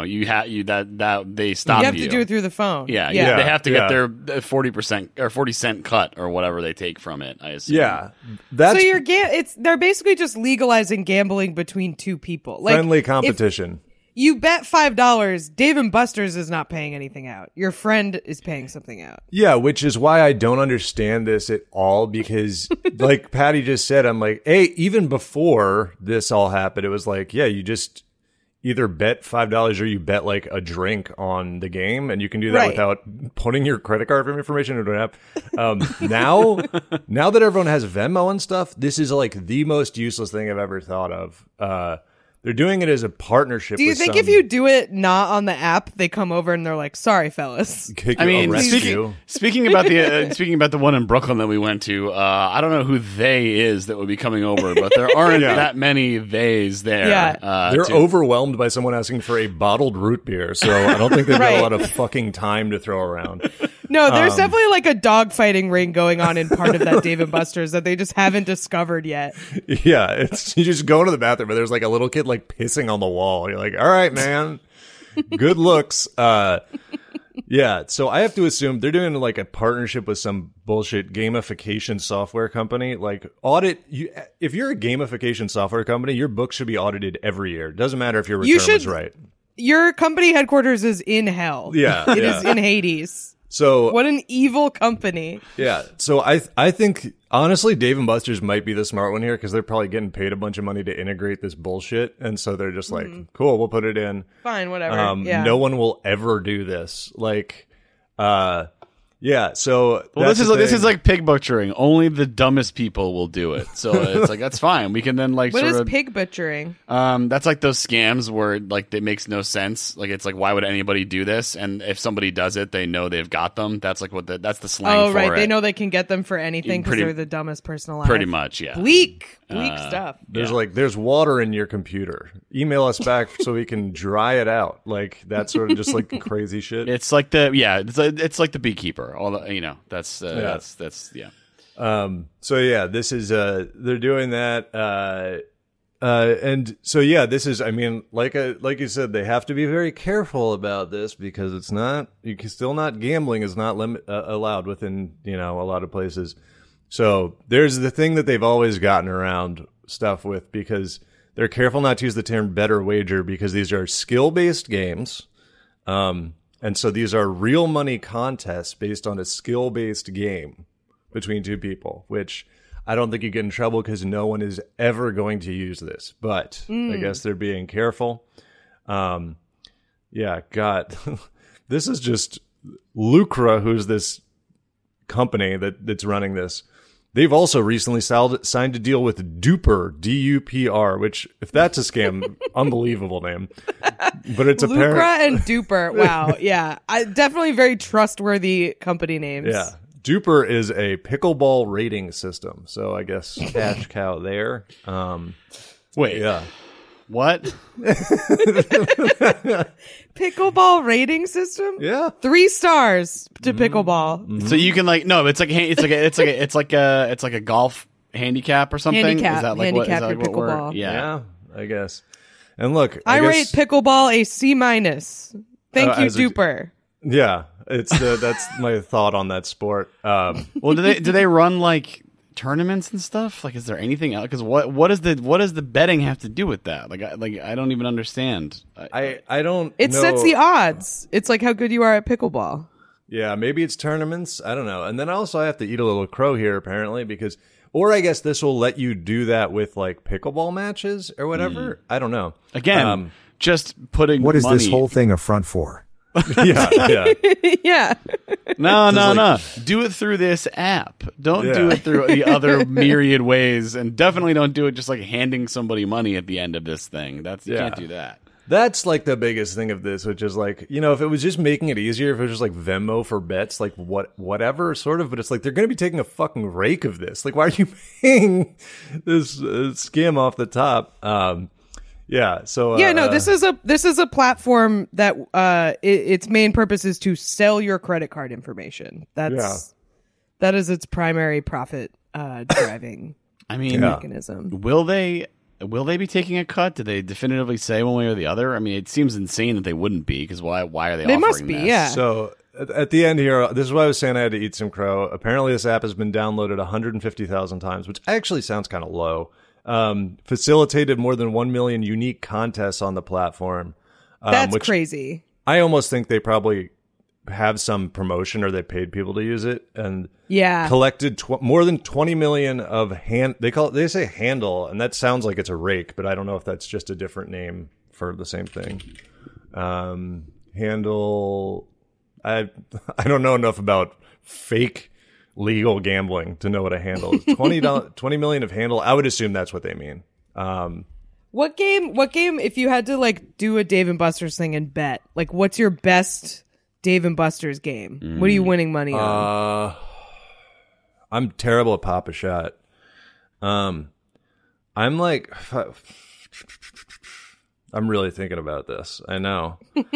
they stop you. You have to do it through the phone. Yeah. They have to get their 40% or 40-cent cut or whatever they take from it, I assume. Yeah, so they're basically just legalizing gambling between two people, like friendly competition. You bet $5, Dave & Buster's is not paying anything out. Your friend is paying something out. Yeah, which is why I don't understand this at all, because like Patty just said, I'm like, hey, even before this all happened, it was like, yeah, you just either bet $5 or you bet like a drink on the game, and you can do that without putting your credit card information into an app. Now that everyone has Venmo and stuff, this is like the most useless thing I've ever thought of. They're doing it as a partnership. Do you think if you do it not on the app, they come over and they're like, "Sorry, fellas." I mean, speaking about the one in Brooklyn that we went to, I don't know who they is that would be coming over, but there aren't that many theys there. Yeah, they're overwhelmed by someone asking for a bottled root beer, so I don't think they've got a lot of fucking time to throw around. No, there's definitely like a dogfighting ring going on in part of that Dave & Buster's that they just haven't discovered yet. Yeah, you just go into the bathroom and there's like a little kid like pissing on the wall. You're like, all right, man, good looks. Yeah, so I have to assume they're doing like a partnership with some bullshit gamification software company. Like if you're a gamification software company, your books should be audited every year. It doesn't matter if your return was right. Your company headquarters is in hell. Yeah, it is in Hades. So what an evil company. Yeah. So I think honestly Dave & Buster's might be the smart one here, because they're probably getting paid a bunch of money to integrate this bullshit, and so they're just like, cool, we'll put it in. Fine, whatever. No one will ever do this. Like yeah, so this is like pig butchering. Only the dumbest people will do it. So it's like that's fine. We can then like what is pig butchering? That's like those scams where like it makes no sense. Like it's like, why would anybody do this? And if somebody does it, they know they've got them. That's like that's the slang. Oh for right, it. They know they can get them for anything because they're the dumbest person alive. Pretty much, yeah. Bleak stuff. There's water in your computer. Email us back so we can dry it out. Like that's sort of just like crazy shit. It's like it's like the beekeeper. All the that's So yeah, this is they're doing that. And so yeah, this is, I mean, like you said, they have to be very careful about this, because it's not, gambling is not allowed within, a lot of places. So there's the thing that they've always gotten around stuff with, because they're careful not to use the term better wager, because these are skill-based games. And so these are real money contests based on a skill-based game between two people, which I don't think you get in trouble because no one is ever going to use this. But I guess they're being careful. Yeah, God, this is just Lucra, who's this company that's running this, they've also recently signed a deal with Duper, D-U-P-R, which, if that's a scam, unbelievable name. But it's apparent. Lucra and Duper. Wow. Yeah. Definitely very trustworthy company names. Yeah. Duper is a pickleball rating system. So I guess cash cow there. Wait. Yeah. What? Pickleball rating system? Yeah. 3 stars to pickleball. So you can it's like a golf handicap or something. Handicap. Is that like Handicap what? Is that your like what we're- pickleball. Yeah. I guess. And look, I rate guess, pickleball a C-. Thank you, as a- Duper. Yeah. That's my thought on that sport. Well, do they run like tournaments and stuff? Like, is there anything else? Because what does the betting have to do with that? I don't even understand. I don't It know. sets the odds. It's like how good you are at pickleball. Yeah, maybe it's tournaments. I don't know. And then also I have to eat a little crow here apparently because, or I guess this will let you do that with like pickleball matches or whatever. I don't know. Again, just putting What is money. this whole thing a front for? Yeah. Yeah. No. Do it through this app. Don't do it through the other myriad ways, and definitely don't do it just like handing somebody money at the end of this thing. You can't do that. That's like the biggest thing of this, which is like, if it was just making it easier, if it was just like Venmo for bets, like whatever sort of, but it's like they're going to be taking a fucking rake of this. Like, why are you paying this scam off the top? Yeah. So this is a platform that its main purpose is to sell your credit card information. That is its primary profit driving mechanism. Will they be taking a cut? Did they definitively say one way or the other? I mean, it seems insane that they wouldn't be, because why are they? They offering must be. this? Yeah. So at the end here, this is why I was saying I had to eat some crow. Apparently, this app has been downloaded 150,000 times, which actually sounds kind of low. Facilitated more than 1 million unique contests on the platform. That's which crazy. I almost think they probably have some promotion or they paid people to use it and collected more than 20 million of they say handle, and that sounds like it's a rake, but I don't know if that's just a different name for the same thing. Handle. I don't know enough about fake legal gambling to know what a handle is. 20 million of handle. I would assume that's what they mean. What game, if you had to like do a Dave and Buster's thing and bet, like what's your best Dave and Buster's game? What are you winning money on? I'm terrible at Pop-A-Shot. I'm like, I'm really thinking about this. I know.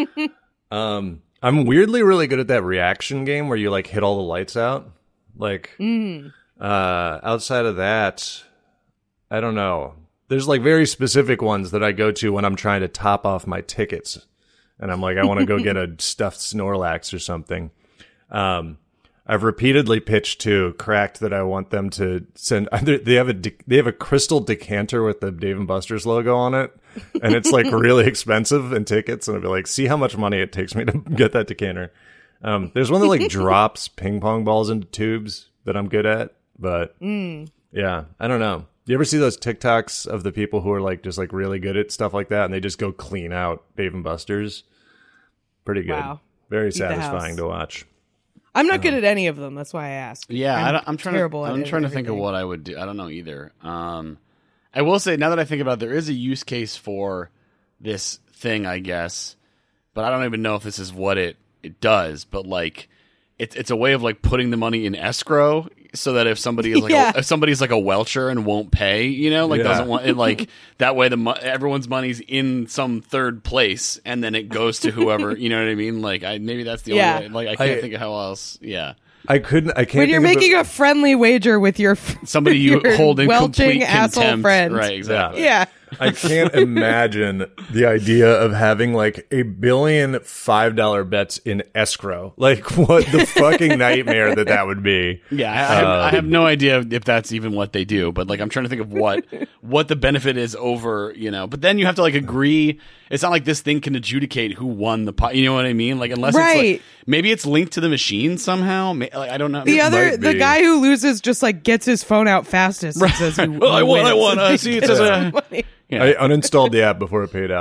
I'm weirdly really good at that reaction game where you like hit all the lights out. Like, outside of that, I don't know. There's like very specific ones that I go to when I'm trying to top off my tickets. And I'm like, I want to go get a stuffed Snorlax or something. I've repeatedly pitched to Cracked that I want them to send. They have a crystal decanter with the Dave and Buster's logo on it, and it's like really expensive in tickets. And I'd be like, see how much money it takes me to get that decanter. There's one that like drops ping pong balls into tubes that I'm good at, but yeah, I don't know. You ever see those TikToks of the people who are like just like really good at stuff like that, and they just go clean out Dave and Buster's? Pretty good. Wow. Very Eat the satisfying house. to watch. I'm not good at any of them. That's why I asked. Yeah, I'm trying to think of everything. what I would do. I don't know either. I will say, now that I think about it, there is a use case for this thing, I guess, but I don't even know if this is what it does. But like, it's a way of like putting the money in escrow, so that if somebody is like if somebody's like a welcher and won't pay, doesn't want it, like that way everyone's money's in some third place and then it goes to whoever, you know what I mean? Like maybe that's the only way. Like I can't think of how else. Yeah. I can't. When you're making a friendly wager with your somebody you hold in welching complete asshole contempt, friend, right? Exactly. Yeah. I can't imagine the idea of having like $1 billion $5 bets in escrow. Like, what the fucking nightmare that would be. Yeah, I have no idea if that's even what they do, but like I'm trying to think of what the benefit is over, But then you have to like agree. It's not like this thing can adjudicate who won the pot. You know what I mean? Like unless it's like, maybe it's linked to the machine somehow. Like, I don't know. The guy who loses just like gets his phone out fastest and says, "I won." See, it says. I uninstalled the app before it paid out.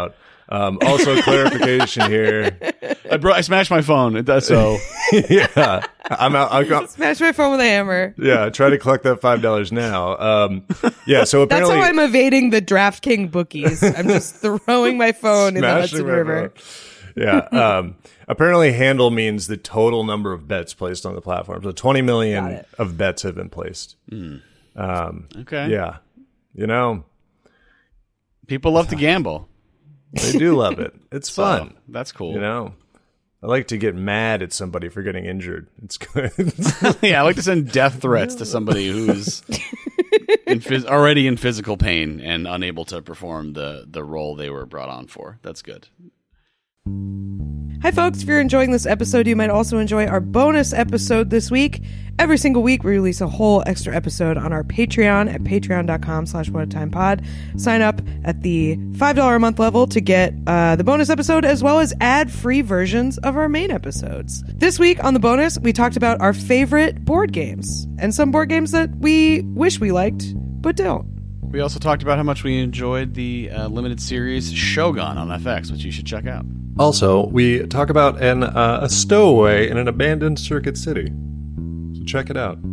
Also, clarification here. I smashed my phone. It does so. Yeah, I'm out. Smash my phone with a hammer. Yeah, try to collect that $5 now. Yeah, so That's apparently how I'm evading the DraftKings bookies. I'm just throwing my phone in the Hudson smashing my River. phone. Yeah. Apparently, handle means the total number of bets placed on the platform. So 20 million of bets have been placed. Okay. Yeah. You know, People love to gamble. they do love it. It's fun. So, that's cool. You know, I like to get mad at somebody for getting injured. It's good. Yeah, I like to send death threats to somebody who's already in physical pain and unable to perform the role they were brought on for. That's good. Hi, folks. If you're enjoying this episode, you might also enjoy our bonus episode this week. Every single week, we release a whole extra episode on our Patreon at patreon.com/whatatimepod. Sign up at the $5 a month level to get the bonus episode as well as ad-free versions of our main episodes. This week on the bonus, we talked about our favorite board games and some board games that we wish we liked but don't. We also talked about how much we enjoyed the limited series Shogun on FX, which you should check out. Also, we talk about a stowaway in an abandoned Circuit City. So check it out.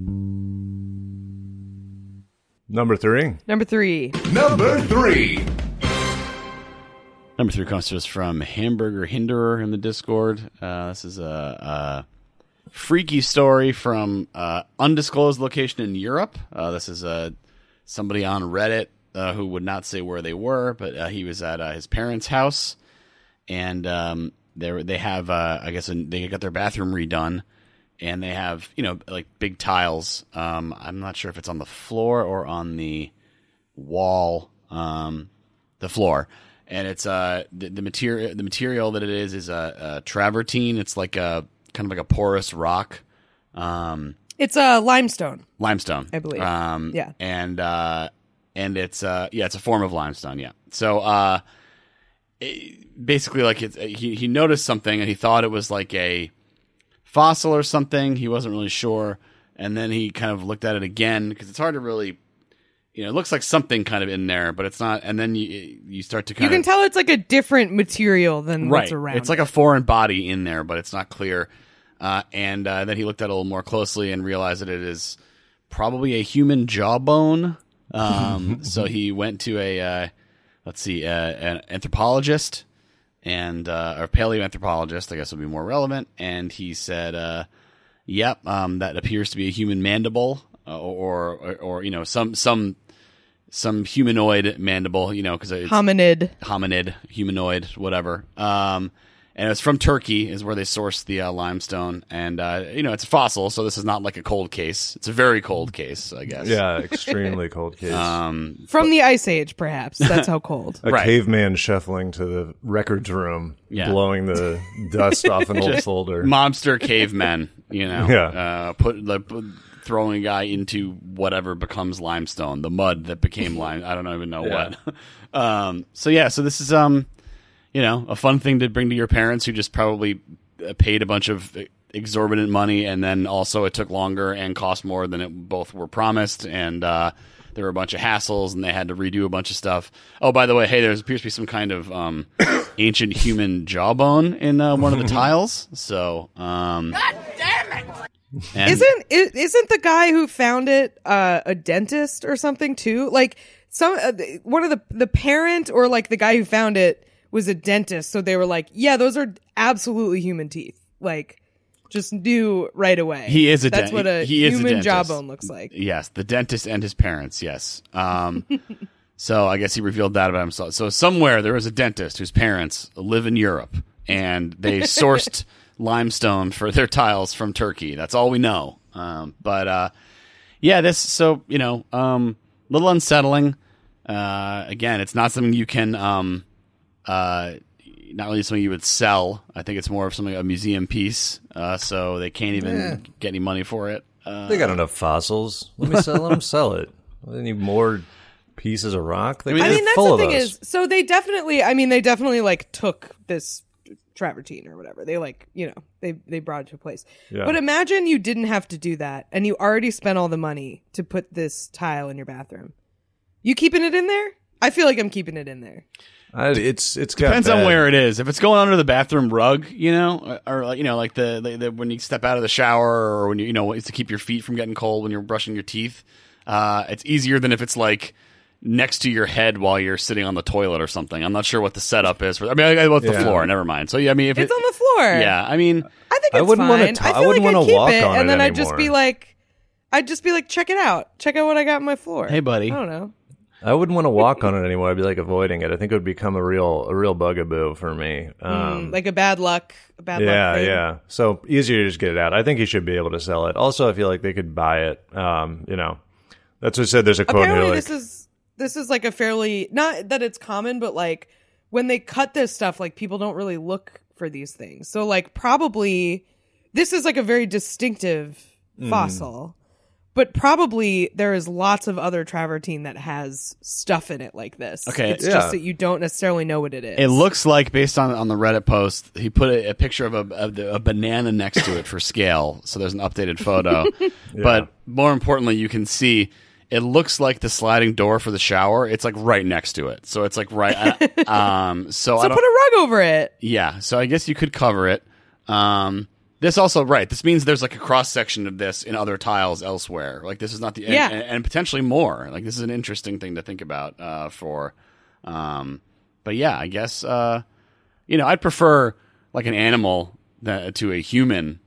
Number 3. Number 3. Number 3. Number 3 comes to us from Hamburger Hinderer in the Discord. This is a freaky story from undisclosed location in Europe. This is somebody on Reddit who would not say where they were, but he was at his parents' house, and they have I guess they got their bathroom redone, and they have like big tiles. I'm not sure if it's on the floor or on the wall, the floor. And it's the material that it is a travertine. It's like a kind of like a porous rock. It's a limestone. Limestone, I believe. Yeah. And it's it's a form of limestone. Yeah. So basically, like he noticed something and he thought it was like a fossil or something. He wasn't really sure, and then he kind of looked at it again because it's hard to really. It looks like something kind of in there, but it's not. And then you start to kind of... You can tell it's like a different material than what's around. It's like a foreign body in there, but it's not clear. And then he looked at it a little more closely and realized that it is probably a human jawbone. So he went to an anthropologist and or paleoanthropologist, I guess would be more relevant. And he said, "Yep, that appears to be a human mandible, or some humanoid mandible, because it's hominid, humanoid, whatever. And it's from Turkey is where they sourced the limestone. And, it's a fossil, so this is not like a cold case. It's a very cold case, I guess. Yeah, extremely cold case. From the Ice Age, perhaps. That's how cold. A caveman shuffling to the records room, blowing the dust off an old folder. Mobster cavemen, throwing a guy into whatever becomes limestone, the mud that became lime. I don't even know what. So this is a fun thing to bring to your parents who just probably paid a bunch of exorbitant money, and then also it took longer and cost more than it both were promised, and there were a bunch of hassles, and they had to redo a bunch of stuff. Oh, by the way, hey, there appears to be some kind of ancient human jawbone in one of the tiles. So, God damn it! And Isn't the guy who found it a dentist or something too? Like one of the parent or like the guy who found it was a dentist, so they were like, yeah, those are absolutely human teeth. Like, just knew right away. He is a That's what a human jawbone looks like. Yes, the dentist and his parents. Yes. So I guess he revealed that about himself. So somewhere there was a dentist whose parents live in Europe, and they sourced limestone for their tiles from Turkey. That's all we know. Little unsettling. Again, it's not something you can, not really something you would sell. I think it's more of a museum piece. So they can't even get any money for it. They got enough fossils. Let me sell them. Sell it. They need more pieces of rock. That's the thing is, so they definitely like took this travertine or whatever. They they brought it to a place. Yeah. But imagine you didn't have to do that and you already spent all the money to put this tile in your bathroom. You keeping it in there? I feel like I'm keeping it in there. It's got Depends bad. on where it is. If it's going under the bathroom rug, or like like the when you step out of the shower, or when it's to keep your feet from getting cold when you're brushing your teeth. It's easier than if it's like next to your head while you're sitting on the toilet or something. I'm not sure what the setup is for. I mean, I the floor. Never mind. So yeah, I mean, if it's on the floor. Yeah, I mean, I think it's I wouldn't fine. want to. I I wouldn't want to walk it, on and it then anymore. I'd just be like, check it out. Check out what I got on my floor. Hey, buddy. I don't know. I wouldn't want to walk on it anymore. I'd be like avoiding it. I think it would become a real bugaboo for me. Like a bad luck. Luck thing. Yeah. So easier to just get it out. I think he should be able to sell it. Also, I feel like they could buy it. That's what I said. There's a quote Apparently, here. this is like a fairly, not that it's common, but like when they cut this stuff, like people don't really look for these things. So like probably this is like a very distinctive fossil. But probably there is lots of other travertine that has stuff in it like this. Okay, it's just that you don't necessarily know what it is. it looks like, based on the Reddit post, he put a picture of a banana next to it for scale. So there's an updated photo. But more importantly, you can see it looks like the sliding door for the shower. It's like right next to it. So it's like right. So put a rug over it. Yeah, so I guess you could cover it. This also, right, this means there's like a cross-section of this in other tiles elsewhere. Like, this is not the... And potentially more. Like, this is an interesting thing to think about But yeah, I guess, I'd prefer like an animal to a human,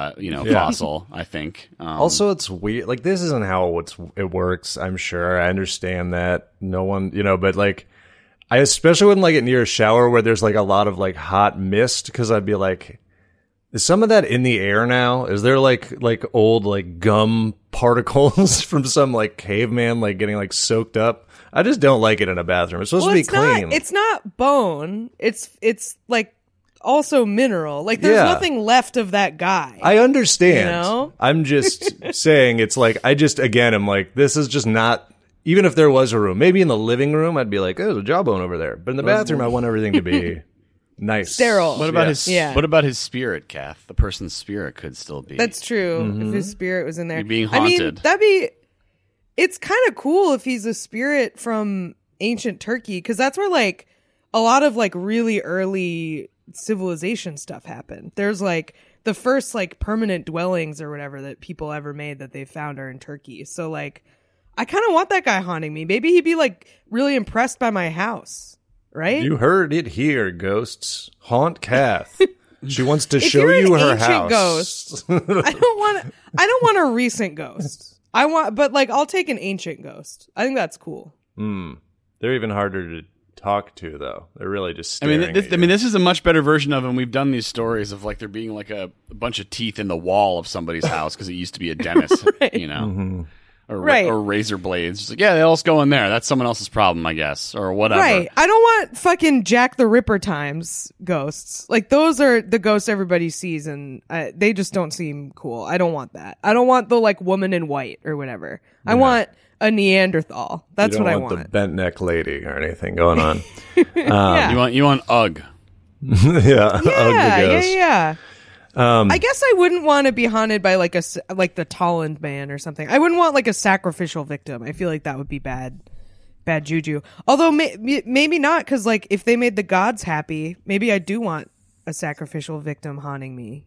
fossil, I think. Also, it's weird. Like, this isn't how it works, I'm sure. I understand that. No one, but like... I especially wouldn't like it near a shower where there's like a lot of like hot mist, because I'd be like... Is some of that in the air now? Is there like old like gum particles from some like caveman like getting like soaked up? I just don't like it in a bathroom. It's supposed to be clean. It's not bone. It's like also mineral. Like there's nothing left of that guy. I understand. I'm just saying it's like I'm like, this is just not. Even if there was a room, maybe in the living room, I'd be like, oh, there's a jawbone over there. But in the bathroom, I want everything to be nice, sterile. What about What about his spirit, Kath? The person's spirit could still be. That's true. If his spirit was in there, being haunted. I mean, it's kind of cool if he's a spirit from ancient Turkey, because that's where like a lot of like really early civilization stuff happened. There's like the first like permanent dwellings or whatever that people ever made that they found are in Turkey. So like, I kind of want that guy haunting me. Maybe he'd be like really impressed by my house. Right? You heard it here, ghosts. Haunt Kath. She wants to If show you're you an her ancient house. Ghost, I don't want a recent ghost. But like I'll take an ancient ghost. I think that's cool. They're even harder to talk to, though. They're really just staring at you. this is a much better version of, and we've done these stories of like there being like a bunch of teeth in the wall of somebody's house because it used to be a dentist, Mm-hmm. or razor blades. Just like, yeah, they all go in there. That's someone else's problem, I guess, or whatever. Right. I don't want fucking Jack the Ripper times ghosts. Like those are the ghosts everybody sees, and they just don't seem cool. I don't want that. I don't want the like woman in white or whatever. I want a Neanderthal. That's you don't what I want want. the bent neck lady or anything going on. Yeah. You want Ugg. Yeah. I guess I wouldn't want to be haunted by like the Tolland man or something. I wouldn't want like a sacrificial victim. I feel like that would be bad juju. Although maybe not, because like if they made the gods happy, maybe I do want a sacrificial victim haunting me.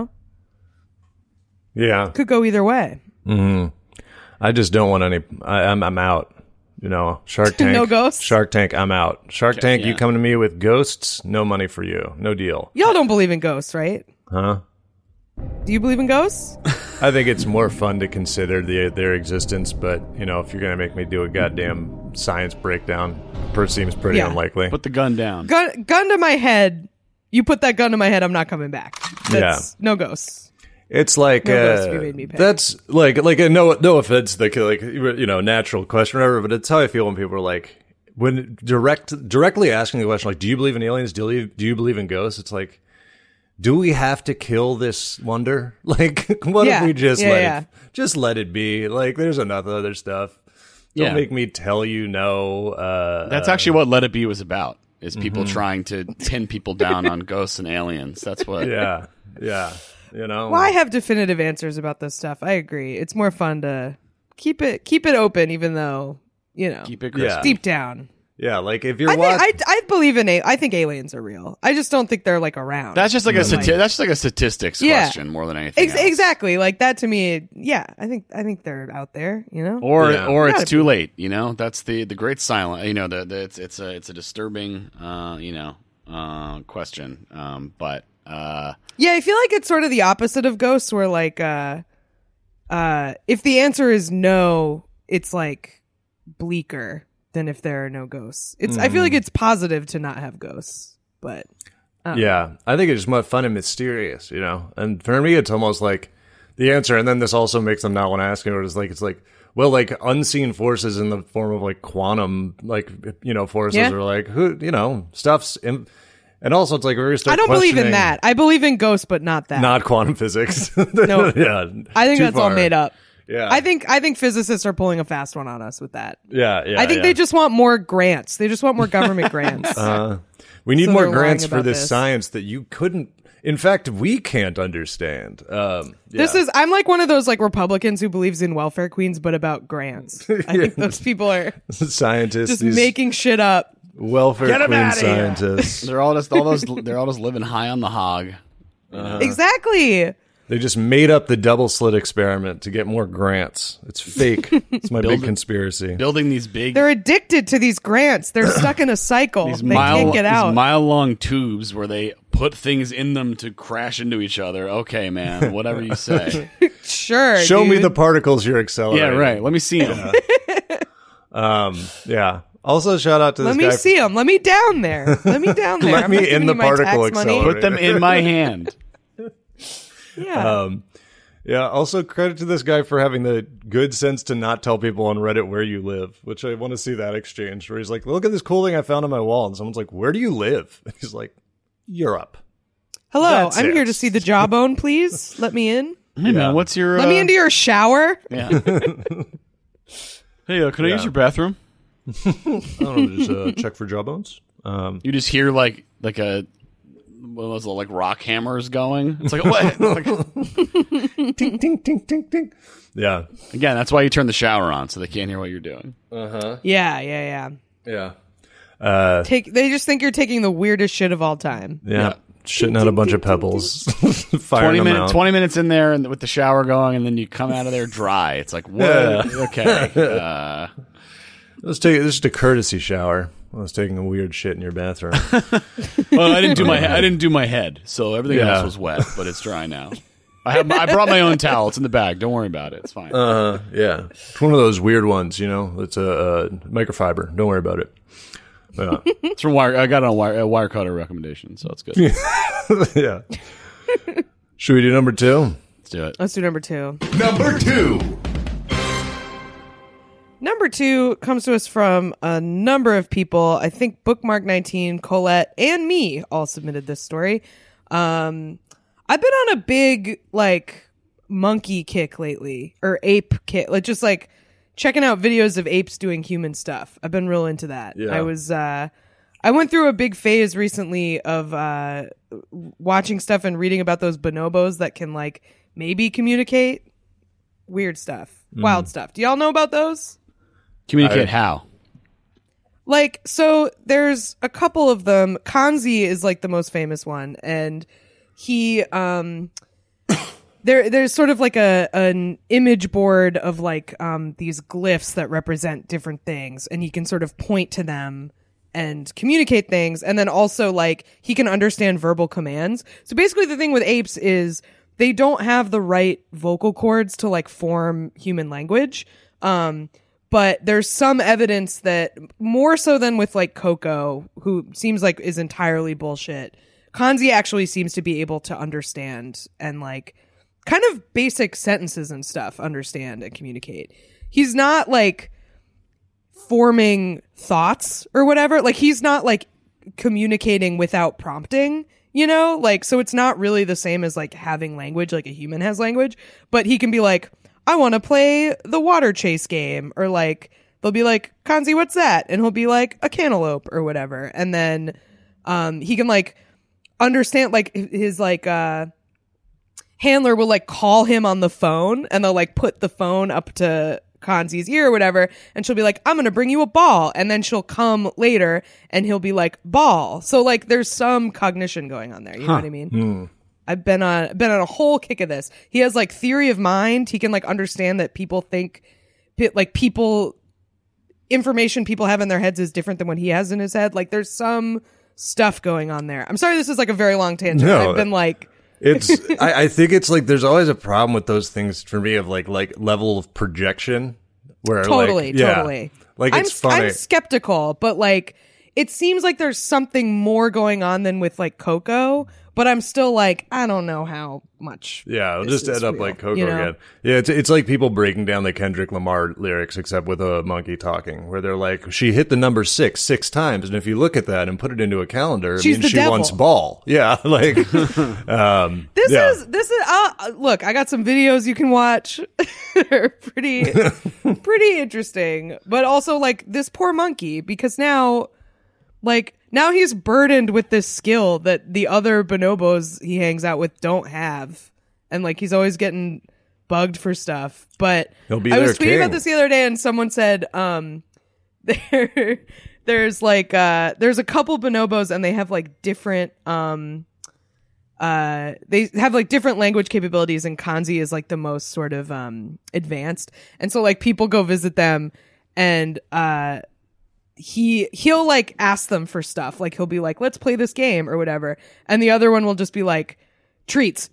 Yeah. Could go either way. I just don't want any. I'm out. Shark Tank. No ghosts? Shark Tank, I'm out. Shark Tank, yeah. you come to me with ghosts, no money for you. No deal. Y'all don't believe in ghosts, right? Huh? Do you believe in ghosts? I think it's more fun to consider their existence, but, if you're going to make me do a goddamn science breakdown, it seems pretty unlikely. Put the gun down. Gun to my head. You put that gun to my head, I'm not coming back. That's no ghosts. It's like No ghosts if you made me pay. that's like no offense, natural question, or whatever. But it's how I feel when people are like, when directly asking the question, like, do you believe in aliens? Do you believe in ghosts? It's like, do we have to kill this wonder? Like, what if we just let it be? Like, there's enough other stuff. Don't make me tell you no. That's actually what Let It Be was about. Is people trying to pin people down on ghosts and aliens? That's what. Yeah. Well, I have definitive answers about this stuff. I agree. It's more fun to keep it open, even though, Keep it crispy. deep down. Yeah, like if you're I believe in I think aliens are real. I just don't think they're like around. That's just like that's just like a statistics question more than anything else. Exactly. Like that to me, yeah. I think they're out there, you know? Or it's too late, you know? That's the great silence, you know, it's a disturbing question. But yeah, I feel like it's sort of the opposite of ghosts where like if the answer is no, it's like bleaker than if there are no ghosts. I feel like it's positive to not have ghosts, but yeah, I think it's more fun and mysterious, you know. And for me, it's almost like the answer, and then this also makes them not want to ask it. It's like well, like unseen forces in the form of like quantum, like forces are like who stuff's. And also, it's like we start. I don't believe in that. I believe in ghosts, but not that. Not quantum physics. No, yeah, I think that's all made up. Yeah, I think physicists are pulling a fast one on us with that. Yeah. I think they just want more grants. They just want more government grants. We need So more they're grants lying for about this this. science that you couldn't. In fact, we can't understand. I'm like one of those like Republicans who believes in welfare queens, but about grants. I think those people are scientists just these making shit up. welfare queen scientists. they're all just living high on the hog. Exactly. They just made up the double slit experiment to get more grants. It's fake. It's my big conspiracy. Building these big They're addicted to these grants. They're stuck in a cycle. They can't get out. These mile-long tubes where they put things in them to crash into each other. Okay, man, whatever you say. Sure. Show me dude. the particles you're accelerating. Yeah, right. Let me see them. Yeah. Also, shout out to this Let guy. me see them. Let me down there. Let me down there. Let I'm me not in giving the you my particle tax money. accelerator. Put them in my hand. Yeah. Yeah. Also, credit to this guy for having the good sense to not tell people on Reddit where you live, which I want to see that exchange where he's like, "Look at this cool thing I found on my wall," and someone's like, "Where do you live?" And he's like, "Europe." Hello, That's I'm it. here to see the jawbone, please. Let me in. Hey, man, what's your... Let me into your shower. Yeah. Hey, can I use your bathroom? I don't know, just check for jawbones. You just hear like a... What was it, like rock hammers going? It's like, what? Like, Ting, ting, ting, ting, ting. Yeah. again, that's why you turn the shower on, so they can't hear what you're doing. Yeah. Yeah. They just think you're taking the weirdest shit of all time. Yeah. Shitting out a bunch of pebbles. Firing them out. 20 minutes in there and with the shower going, and then you come out of there dry. It's like, what? Okay. This is just a courtesy shower. I was taking a weird shit in your bathroom. Well, I didn't do my head, so everything else was wet, but it's dry now. I brought my own towel. It's in the bag. Don't worry about it. It's fine. Yeah. It's one of those weird ones, you know? It's a microfiber. Don't worry about it. Yeah. It's from Wire. I got it on a wire cutter recommendation, so it's good. Yeah. Should we do number 2? Let's do it. Let's do number 2. Number 2. Number 2 comes to us from a number of people. I think Bookmark19, Colette, and me all submitted this story. I've been on a big like monkey kick lately, or ape kick, like just like checking out videos of apes doing human stuff. I've been real into that. Yeah. I went through a big phase recently of watching stuff and reading about those bonobos that can like maybe communicate. Weird stuff, wild stuff. Do y'all know about those? Communicate how? Like, so there's a couple of them. Kanzi is like the most famous one, and he there's sort of like an image board of like these glyphs that represent different things, and he can sort of point to them and communicate things, and then also like he can understand verbal commands. So basically the thing with apes is they don't have the right vocal cords to like form human language. But there's some evidence that more so than with like Coco, who seems like is entirely bullshit, Kanzi actually seems to be able to understand and like kind of basic sentences and stuff understand and communicate. He's not like forming thoughts or whatever. Like he's not like communicating without prompting, you know? Like, so it's not really the same as like having language, like a human has language, but he can be like, I want to play the water chase game, or like they'll be like, Kanzi, what's that? And he'll be like, a cantaloupe or whatever. And then he can like understand, like his like handler will like call him on the phone, and they'll like put the phone up to Kanzi's ear or whatever, and she'll be like, I'm gonna bring you a ball, and then she'll come later and he'll be like, ball. So like there's some cognition going on there, you know what I mean? I've been on a whole kick of this. He has like theory of mind. He can like understand that people think like information people have in their heads is different than what he has in his head. Like there's some stuff going on there. I'm sorry this is like a very long tangent. No, I've been like it's I think it's like there's always a problem with those things for me of like level of projection where totally. like it's funny. I'm skeptical, but like it seems like there's something more going on than with like Coco, but I'm still like, I don't know how much. Yeah, it'll this just is end up real, like Coco you know? again. Yeah, it's like people breaking down the Kendrick Lamar lyrics except with a monkey talking, where they're like, she hit the number 6 times, and if you look at that and put it into a calendar, it She's means the she devil. wants ball. Yeah, like This is look, I got some videos you can watch. They're pretty interesting, but also like this poor monkey, because now he's burdened with this skill that the other bonobos he hangs out with don't have, and like he's always getting bugged for stuff. But He'll be I their was tweeting king. about this the other day, and someone said there's a couple bonobos, and they have like different they have like different language capabilities, and Kanzi is like the most sort of advanced, and so like people go visit them, and he'll like ask them for stuff, like he'll be like, let's play this game or whatever, and the other one will just be like, treats.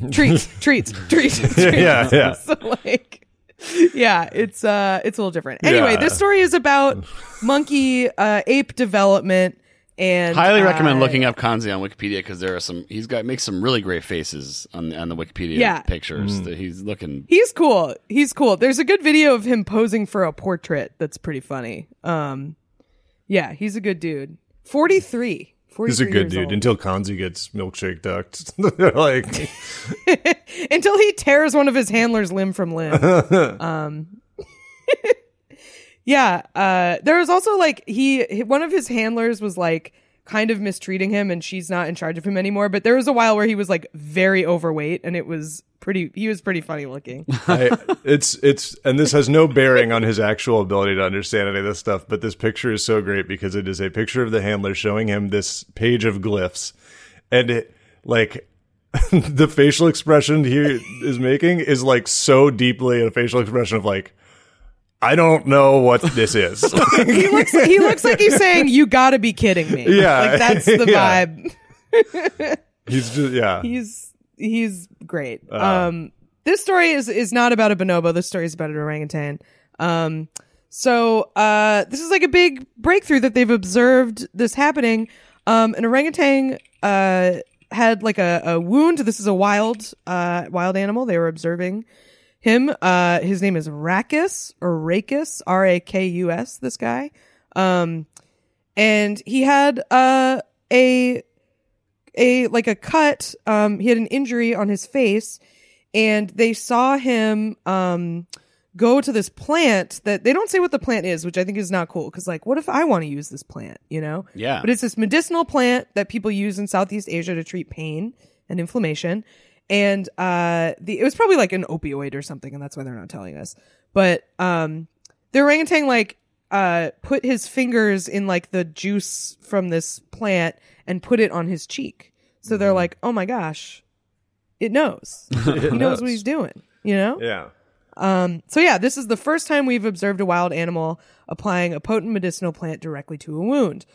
Yeah. So like, yeah, it's a little different. Anyway, Yeah. this story is about monkey ape development, and Highly recommend looking up Kanzi on Wikipedia, because there are makes some really great faces on the Wikipedia pictures. That he's looking. He's cool. There's a good video of him posing for a portrait that's pretty funny. Yeah, he's a good dude. 43. he's a good years dude old. until Kanzi gets milkshake ducked. Like, Until he tears one of his handlers limb from limb. Yeah. There was also like one of his handlers was like kind of mistreating him, and she's not in charge of him anymore. But there was a while where he was like very overweight, and he was pretty funny looking. it's and this has no bearing on his actual ability to understand any of this stuff, but this picture is so great because it is a picture of the handler showing him this page of glyphs, and it like the facial expression he is making is like so deeply a facial expression of like, I don't know what this is. He looks like he's saying, "You got to be kidding me." Yeah. Like that's the Yeah. vibe. He's just, yeah. He's great. This story is not about a bonobo. This story is about an orangutan. So this is like a big breakthrough that they've observed this happening. An orangutan had like a wound. This is a wild animal. They were observing him. His name is Racus, Rakus, this guy. And he had a cut. He had an injury on his face, and they saw him go to this plant that they don't say what the plant is, which I think is not cool, because like, what if I want to use this plant, you know? Yeah. But it's this medicinal plant that people use in Southeast Asia to treat pain and inflammation. And it was probably like an opioid or something, and that's why they're not telling us. But the orangutan like put his fingers in like the juice from this plant and put it on his cheek. So they're like, oh my gosh, it knows. He knows what he's doing, you know? Yeah. So yeah, this is the first time we've observed a wild animal applying a potent medicinal plant directly to a wound.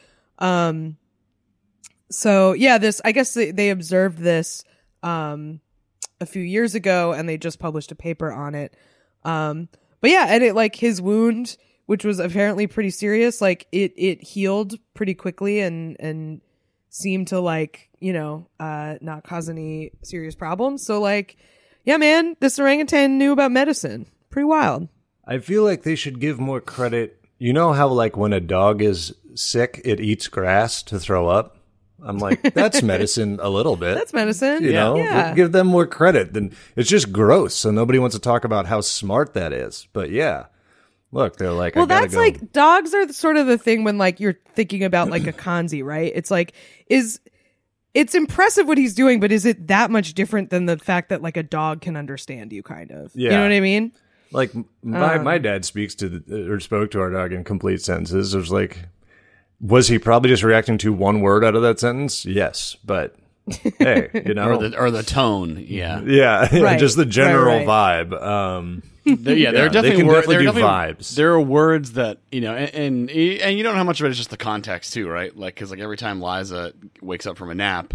So yeah, I guess they observed this a few years ago, and they just published a paper on it. But yeah, and it like his wound, which was apparently pretty serious, like it healed pretty quickly and seemed to like, you know, not cause any serious problems. So like, yeah, man, this orangutan knew about medicine. Pretty wild. I feel like they should give more credit. You know how like when a dog is sick, it eats grass to throw up? I'm like, that's medicine a little bit. That's medicine. You know, Yeah. give them more credit. Then it's just gross, so nobody wants to talk about how smart that is. But yeah, look, they're like, Well, I gotta that's go. like dogs are sort of the thing when like you're thinking about like a Kanzi, right? It's like it's impressive what he's doing, but is it that much different than the fact that like a dog can understand you, kind of? You Yeah. know what I mean? Like my dad speaks to or spoke to our dog in complete sentences. It was like, was he probably just reacting to one word out of that sentence? Yes, but hey, you know, or the tone, yeah, yeah, just the general vibe. There are definitely vibes. There are words that and you don't know how much of it is just the context too, right? Like because like every time Liza wakes up from a nap,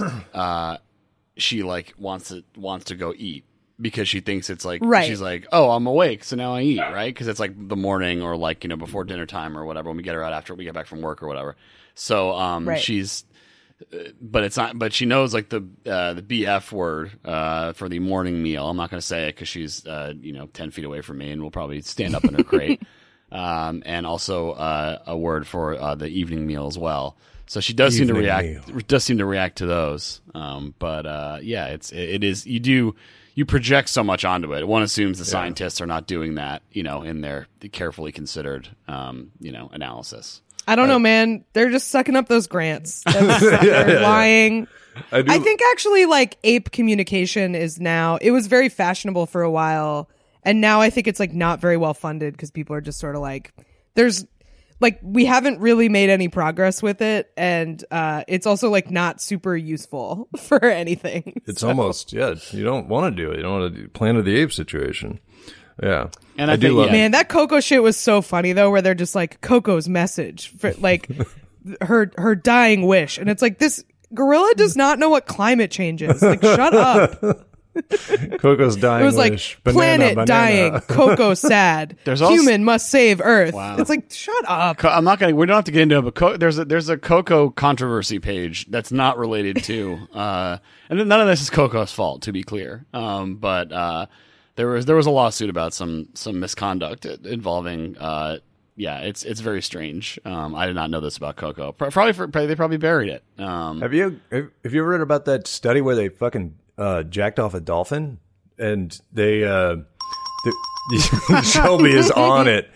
she like wants to go eat. Because she thinks it's like she's like, oh, I'm awake, so now I eat, right? Because it's like the morning or like before dinner time or whatever when we get her out after we get back from work or whatever. So she's, but it's not. But she knows like the BF word for the morning meal. I'm not going to say it because she's 10 feet away from me and will probably stand up in her crate. And also a word for the evening meal as well. So she does seem to react to those. But it is you project so much onto it. One assumes the scientists are not doing that, in their carefully considered, analysis. I don't know, man. They're just sucking up those grants. They're lying. I think actually, like, ape communication is now. It was very fashionable for a while, and now I think it's like not very well funded because people are just sort of like, we haven't really made any progress with it, and it's also like not super useful for anything. It's almost you don't want to do it. You don't want to do Planet of the Apes situation. Yeah, and I think man, that Coco shit was so funny though, where they're just like Coco's message for like her dying wish, and it's like this gorilla does not know what climate change is. Like, shut up. Coco's dying. It was like wish. planet dying, Coco sad. Human must save Earth. Wow. It's like, shut up. I'm not gonna. We don't have to get into it, but there's a Coco controversy page that's not related to, and none of this is Coco's fault, to be clear. But there was a lawsuit about some misconduct involving. It's very strange. I did not know this about Coco. They probably buried it. Have you ever read about that study where they fucking jacked off a dolphin and they Shelby is on it.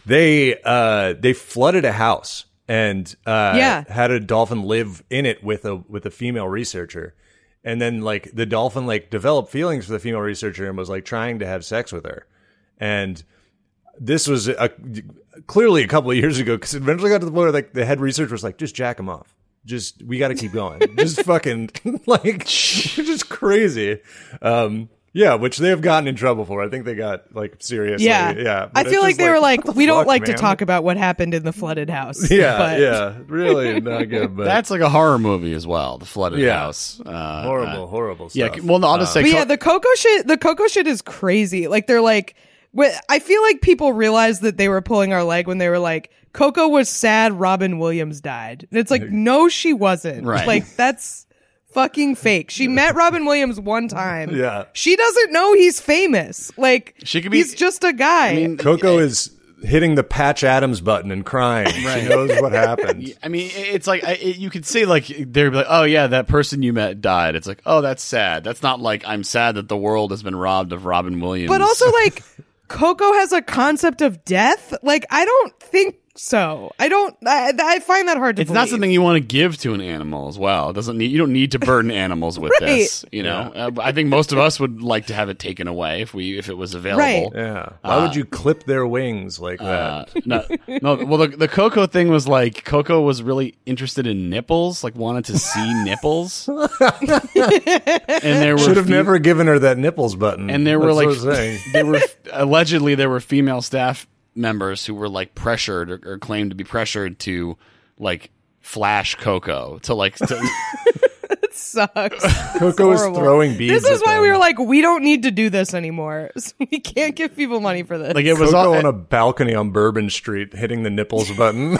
They flooded a house and had a dolphin live in it with a female researcher, and then like the dolphin like developed feelings for the female researcher and was like trying to have sex with her. And this was clearly a couple of years ago, because it eventually got to the point where like the head researcher was like, just jack him off. We got to keep going. Just fucking like, just crazy. Which they have gotten in trouble for. I think they got like seriously. Yeah. I feel like they were like, we don't like to talk about what happened in the flooded house. Really not good. But that's like a horror movie as well. The flooded house. Horrible stuff. Yeah. Well, I'll just say, the Coco shit is crazy. Like they're like, I feel like people realized that they were pulling our leg when they were like, Coco was sad Robin Williams died. And it's like, no, she wasn't. Right. Like, that's fucking fake. She met Robin Williams one time. Yeah. She doesn't know he's famous. Like, he's just a guy. I mean, Coco is hitting the Patch Adams button and crying. Right. She knows what happened. I mean, it's like, you could say like, they're like, oh yeah, that person you met died. It's like, oh, that's sad. That's not like, I'm sad that the world has been robbed of Robin Williams. But also like, Coco has a concept of death. Like, I don't think so. I find that hard to believe. It's not something you want to give to an animal as well. You don't need to burden animals with this, I think most of us would like to have it taken away if it was available. Right. Yeah. Why would you clip their wings like that? No. Well, the Coco thing was like, Coco was really interested in nipples, like wanted to see nipples. And there should have never given her that nipples button. And there were allegedly there were female staff members who were like pressured or claimed to be pressured to like flash Coco to like it sucks. Coco is throwing beads. This is why we were like, we don't need to do this anymore. So we can't give people money for this. Like it was Coco on a balcony on Bourbon Street hitting the nipples button.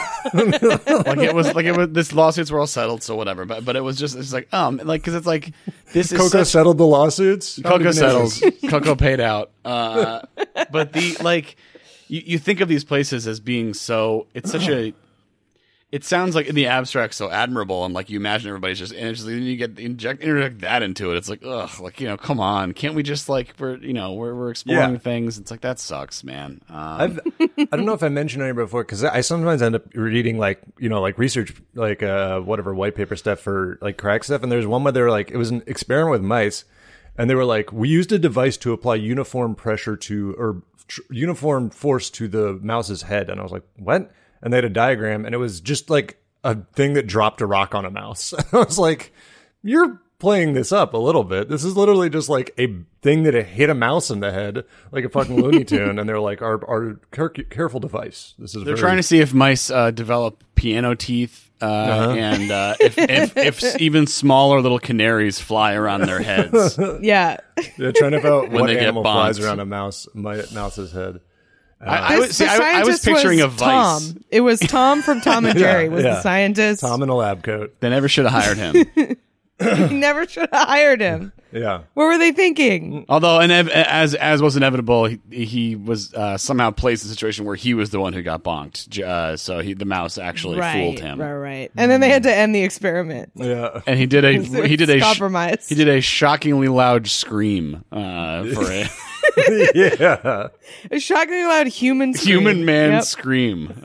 This lawsuits were all settled, so whatever. But it was just, it's like because it's like this is Coco settled the lawsuits. Coco settles. Coco paid out. But the like. You think of these places as being so, it's such a, it sounds like in the abstract so admirable, and like you imagine everybody's just, and it's just, then you interject that into it. It's like, ugh, like, come on, can't we just like, we're exploring things. It's like, that sucks, man. I don't know if I mentioned it before, because I sometimes end up reading like research, like whatever white paper stuff for like crack stuff, and there's one where they're like, it was an experiment with mice. And they were like, we used a device to apply uniform pressure to, or uniform force to the mouse's head. And I was like, what? And they had a diagram, and it was just like a thing that dropped a rock on a mouse. I was like, you're playing this up a little bit. This is literally just like a thing that hit a mouse in the head, like a fucking Looney Tune. And they're like, our careful device. They're trying to see if mice develop piano teeth. And if even smaller little canaries fly around their heads. Yeah. They're trying to find out When what they get animal flies bonked. around a mouse's head. I was scientist picturing a was Vice. Tom. It was Tom from Tom and Jerry was the scientist. Tom in a lab coat. They never should have hired him. He never should have hired him. Yeah. What were they thinking? Although, as was inevitable, he was somehow placed in a situation where he was the one who got bonked. So the mouse actually fooled him. Right. And then they had to end the experiment. Yeah. And he did a compromise. He did a shockingly loud scream for it. Yeah. A shockingly loud human scream. Human man Yep. scream.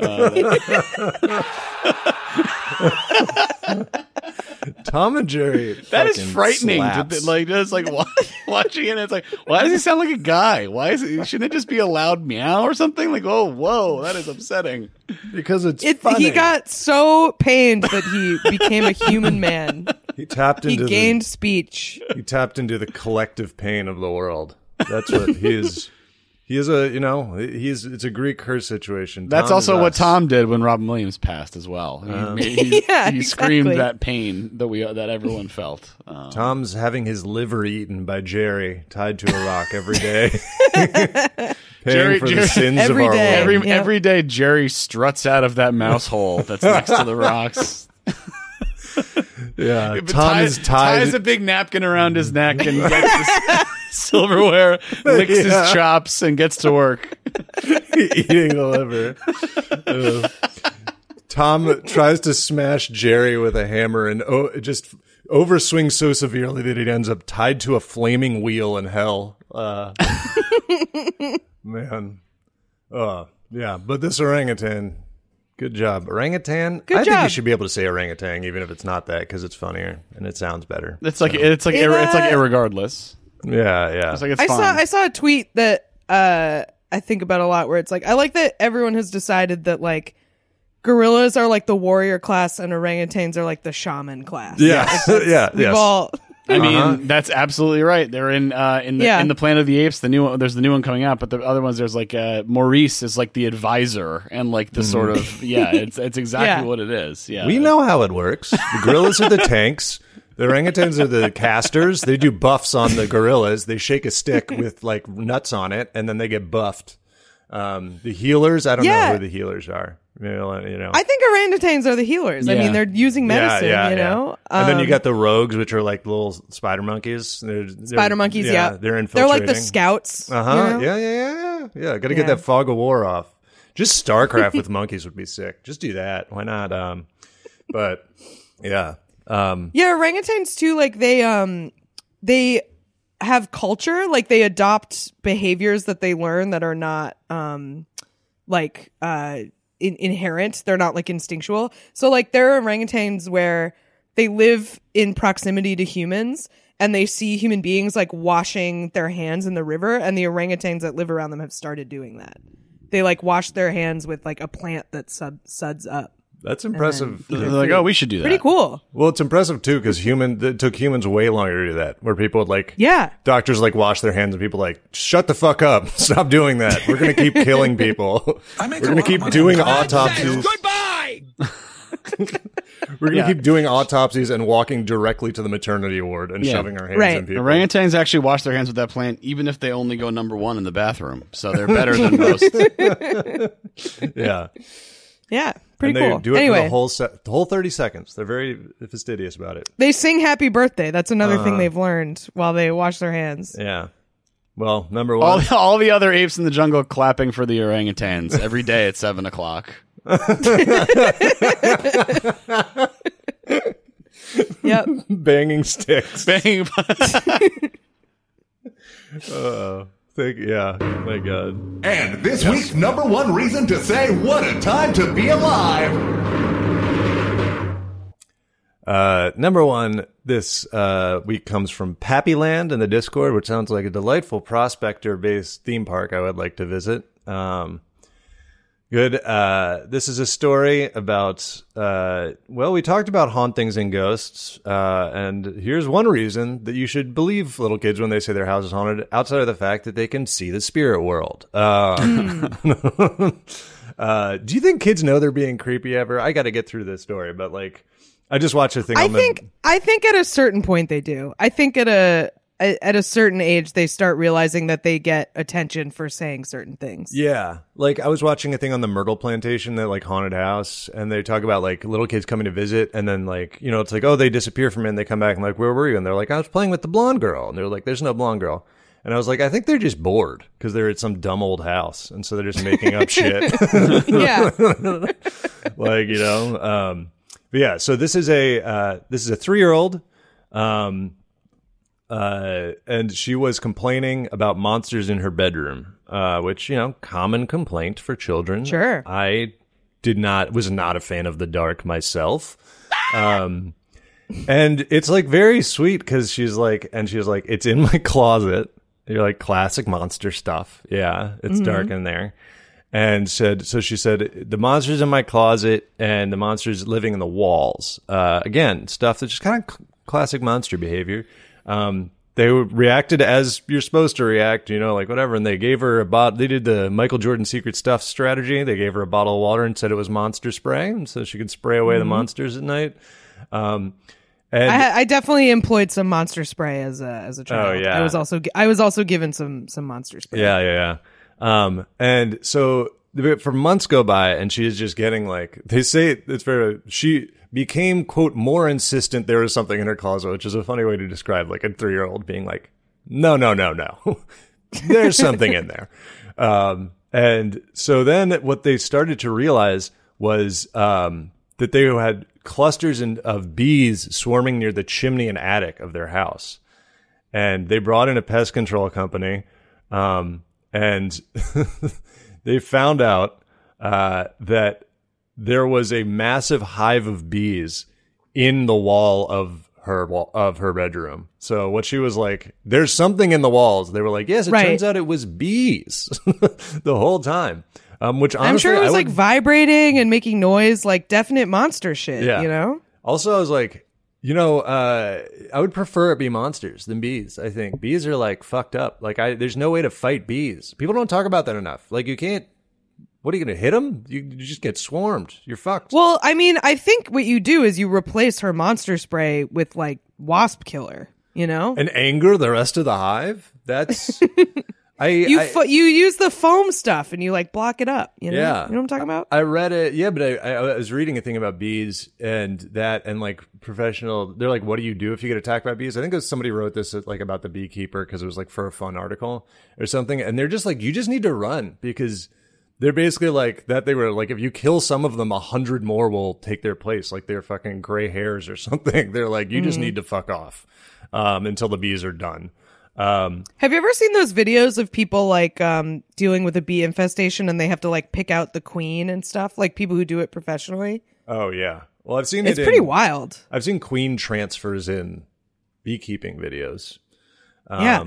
Tom and Jerry. That is fucking frightening. slaps. Just like watching it. It's like, why does he sound like a guy? Shouldn't it just be a loud meow or something? Like, oh, whoa, that is upsetting. Because it's funny. He got so pained that he became a human man. He tapped He into gained speech. he tapped into the collective pain of the world. That's what he is. He is it's a Greek curse situation. That's Tom also is what us. Tom did when Robin Williams passed as well. He Yeah, screamed exactly. that pain that everyone felt. Tom's having his liver eaten by Jerry, tied to a rock every day. Paying for the sins Every of our day. world. Yeah. Every day, Jerry struts out of that mouse hole that's next to the rocks. Yeah, But Tom is ties tied. a big napkin around his neck and gets his silverware, licks his chops, and gets to work. Eating the liver. Tom tries to smash Jerry with a hammer and it just overswings so severely that it ends up tied to a flaming wheel in hell. Man. Yeah, but this orangutan, good job. Orangutan? I think you job. should be able to say orangutan even if it's not that because it's funnier and it sounds better. It's like irregardless. Yeah. It's like it's I fine. saw a tweet that I think about a lot where it's like I like that everyone has decided that like gorillas are like the warrior class and orangutans are like the shaman class. Yeah. Yeah. We've Yes. all I mean, that's absolutely right. They're in the Planet of the Apes. The new one, there's the new one coming out, but the other ones there's like Maurice is like the advisor and like the sort of it's exactly what it is. Yeah, We know how it works. The gorillas are the tanks. The orangutans are the casters. They do buffs on the gorillas. They shake a stick with like nuts on it, and then they get buffed. The healers, I don't know who the healers are. You know. I think orangutans are the healers. I Yeah. mean, they're using medicine, you know? And then you got the rogues, which are like little spider monkeys. They're Spider monkeys, yeah. They're infiltrating. They're like the scouts. Uh-huh. you know? Yeah. Got to get that fog of war off. Just StarCraft with monkeys would be sick. Just do that. Why not? But yeah. Yeah, orangutans too, like they have culture, like they adopt behaviors that they learn that are not inherent. They're not like instinctual. So like there are orangutans where they live in proximity to humans and they see human beings like washing their hands in the river, and the orangutans that live around them have started doing that. They like wash their hands with like a plant that suds up. That's impressive. They're like, oh, we should do that. Pretty cool. Well, it's impressive too because it took humans way longer to do that. Where people would like, Yeah. doctors like wash their hands, and people like, shut the fuck up, stop doing that. We're gonna keep killing people. I make We're a gonna lot keep of money. doing I'm autopsies. Goodbye! We're gonna keep doing autopsies and walking directly to the maternity ward and shoving our hands Right. in people. Orangutans actually wash their hands with that plant, even if they only go number one in the bathroom. So they're better than most. Yeah, Yeah. Pretty and they cool. do it Anyway, for the whole 30 seconds. They're very fastidious about it. they sing happy birthday. That's another thing they've learned while they wash their hands. Yeah. Well, number one. All the other apes in the jungle clapping for the orangutans every day at 7:00. Yep. Banging sticks. Bang. Yeah. Oh my God. And this week's number one reason to say what a time to be alive. Number one this week comes from Pappyland in the Discord, which sounds like a delightful prospector-based theme park I would like to visit. Good. This is a story about, we talked about hauntings and ghosts, and here's one reason that you should believe little kids when they say their house is haunted, outside of the fact that they can see the spirit world. Do you think kids know they're being creepy ever? I got to get through this story, but like, I just watched a thing. I think at a certain point they do. I think at a certain age they start realizing that they get attention for saying certain things. Yeah. Like I was watching a thing on the Myrtle Plantation, that like haunted house, and they talk about like little kids coming to visit, and then like, you know, it's like, oh, they disappear from it and they come back and like, where were you? And they're like, I was playing with the blonde girl. And they're like, there's no blonde girl. And I was like, I think they're just bored because they're at some dumb old house, and so they're just making up shit. Yeah. Like, you know, but yeah, so this is a 3-year-old, and she was complaining about monsters in her bedroom, which, you know, common complaint for children. Sure. I was not a fan of the dark myself. And it's like very sweet because she's like, it's in my closet. You're like, classic monster stuff. Yeah, it's dark in there. And she said, the monster's in my closet and the monster's living in the walls. Again, stuff that's just kind of classic monster behavior. They reacted as you're supposed to react, you know, like whatever. And they gave her they did the Michael Jordan secret stuff strategy. They gave her a bottle of water and said it was monster spray, and so she could spray away the monsters at night. And I definitely employed some monster spray as a child. Oh, yeah. I was also given some monster spray. Yeah. And so for months go by, and she is just getting like, they say she became, quote, more insistent there was something in her closet, which is a funny way to describe like a 3-year-old being like, no. There's something in there. And so then what they started to realize was that they had clusters of bees swarming near the chimney and attic of their house. And they brought in a pest control company, and they found out that there was a massive hive of bees in the wall of her bedroom. So what she was like, there's something in the walls. They were like, yes, it turns out it was bees the whole time. Which honestly, I'm sure it was like vibrating and making noise, like definite monster shit, yeah. You know? Also, I was like, you know, I would prefer it be monsters than bees. I think bees are like fucked up. Like there's no way to fight bees. People don't talk about that enough. Like you can't, what are you going to hit them? You just get swarmed. You're fucked. Well, I mean, I think what you do is you replace her monster spray with like wasp killer, you know? And anger the rest of the hive? That's... You use the foam stuff and you like block it up, you know? Yeah. You know what I'm talking about? I read it, yeah, but I was reading a thing about bees and like professional, they're like, what do you do if you get attacked by bees? I think somebody wrote this like about the beekeeper because it was like for a fun article or something. And they're just like, you just need to run because they're basically like that. They were like, if you kill some of them, 100 more will take their place. Like they're fucking gray hairs or something. They're like, you just need to fuck off until the bees are done. Have you ever seen those videos of people like dealing with a bee infestation and they have to like pick out the queen and stuff? Like people who do it professionally? Oh, yeah. Well, I've seen it's pretty wild. I've seen queen transfers in beekeeping videos. Yeah.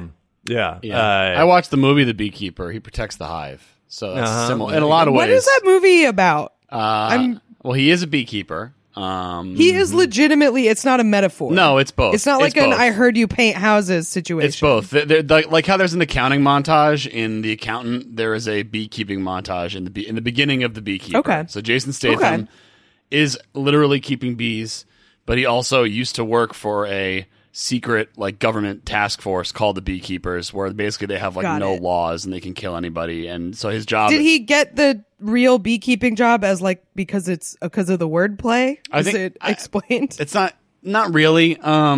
I watched the movie The Beekeeper. He protects the hive. So that's similar in a lot of ways. What is that movie about? Well, he is a beekeeper. He is legitimately, it's not a metaphor. No, it's both. It's not like an I heard you paint houses situation. It's both. They're like how there's an accounting montage in The Accountant, there is a beekeeping montage in the beginning of The Beekeeper. Okay. So Jason Statham is literally keeping bees, but he also used to work for a secret like government task force called the Beekeepers, where basically they have like no laws and they can kill anybody. And so his job. Did he get the real beekeeping job as like because of the wordplay? Is it explained? It's not really.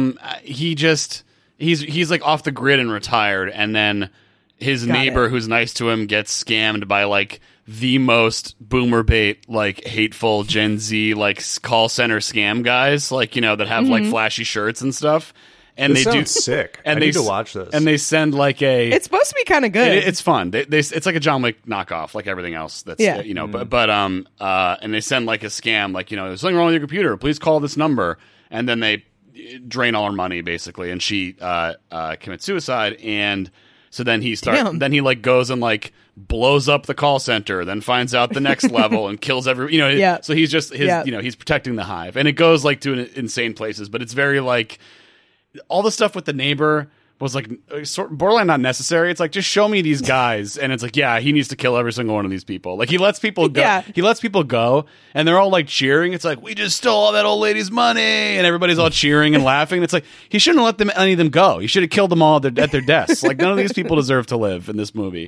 He's like off the grid and retired, and then his neighbor who's nice to him gets scammed by like the most boomer bait, like hateful Gen Z like call center scam guys, like, you know, that have like flashy shirts and stuff. and This they do sounds sick. And I they need to watch this. And they send like a. It's supposed to be kind of good. It's fun. It's like a John Wick knockoff, like everything else. That's and they send like a scam, like there's something wrong with your computer. Please call this number, and then they drain all her money basically, and she commits suicide. And so then he Then he like goes and like blows up the call center, then finds out the next level and kills every. So he's just he's protecting the hive, and it goes like to insane places. But it's very like all the stuff with the neighbor was like borderline not necessary. It's like, just show me these guys, and it's like, yeah, he needs to kill every single one of these people. Like he lets people go. Yeah. He lets people go, and they're all like cheering. It's like, we just stole all that old lady's money, and everybody's all cheering and laughing. It's like, he shouldn't have let any of them go. He should have killed them all at their desks. Like none of these people deserve to live in this movie.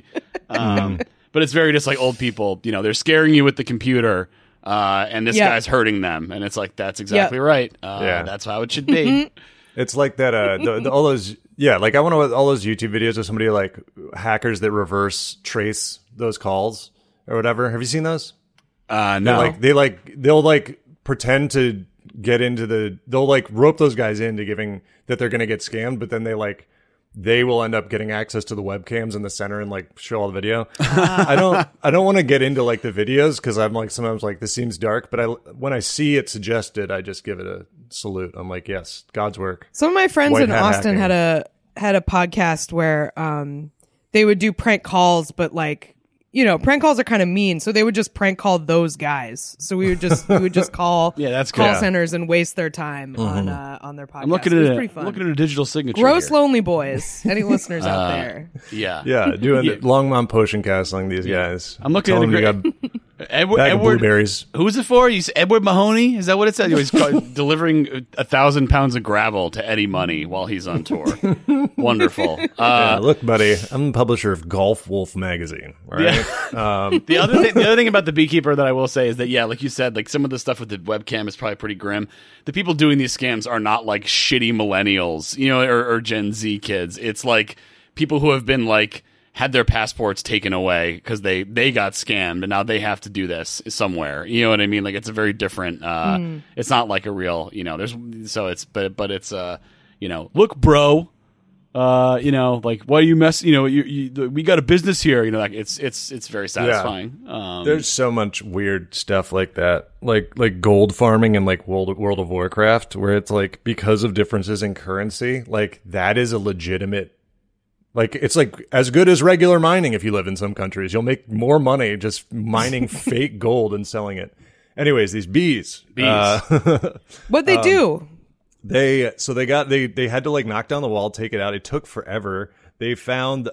But it's very just like old people. They're scaring you with the computer. And this guy's hurting them, and it's like, that's exactly right. That's how it should be. It's like that. All those. Yeah, like I want to all those YouTube videos of somebody like hackers that reverse trace those calls or whatever. Have you seen those? No. They'll like pretend to get into they'll like rope those guys into giving that they're going to get scammed, but then they will end up getting access to the webcams in the center and like show all the video. I don't want to get into like the videos because I'm like sometimes like this seems dark, but when I see it suggested, I just give it a salute. I'm like, yes, God's work. Some of my friends White in hat Austin hacking. had a podcast where they would do prank calls, but like, prank calls are kind of mean, so they would just prank call those guys. So we would just call that's call good. centers and waste their time on their podcast. I'm looking It was at pretty fun. looking at a digital signature. Gross here. lonely boys. Any listeners out there? Yeah, doing Longmont potion castling. These guys. I'm looking Telling at them you got Edward blueberries. Who's it for? You said Edward Mahoney? Is that what it said? He's delivering 1,000 pounds of gravel to Eddie Money while he's on tour. Wonderful. Look, buddy, I'm the publisher of Golf Wolf magazine. All right. Yeah. The other thing about the beekeeper that I will say is that, like you said, like some of the stuff with the webcam is probably pretty grim. The people doing these scams are not like shitty millennials, or Gen Z kids. It's like people who have been like had their passports taken away because they got scammed, and now they have to do this somewhere. You know what I mean? Like it's a very different. It's not like a real. But it's look, bro. Like why you mess? We got a business here. Like it's very satisfying. Yeah. There's so much weird stuff like that, like gold farming and like World of Warcraft, where it's like because of differences in currency, like that is a legitimate. Like, it's like as good as regular mining if you live in some countries. You'll make more money just mining fake gold and selling it. Anyways, these bees. What'd they do? They had to like knock down the wall, take it out. It took forever. They found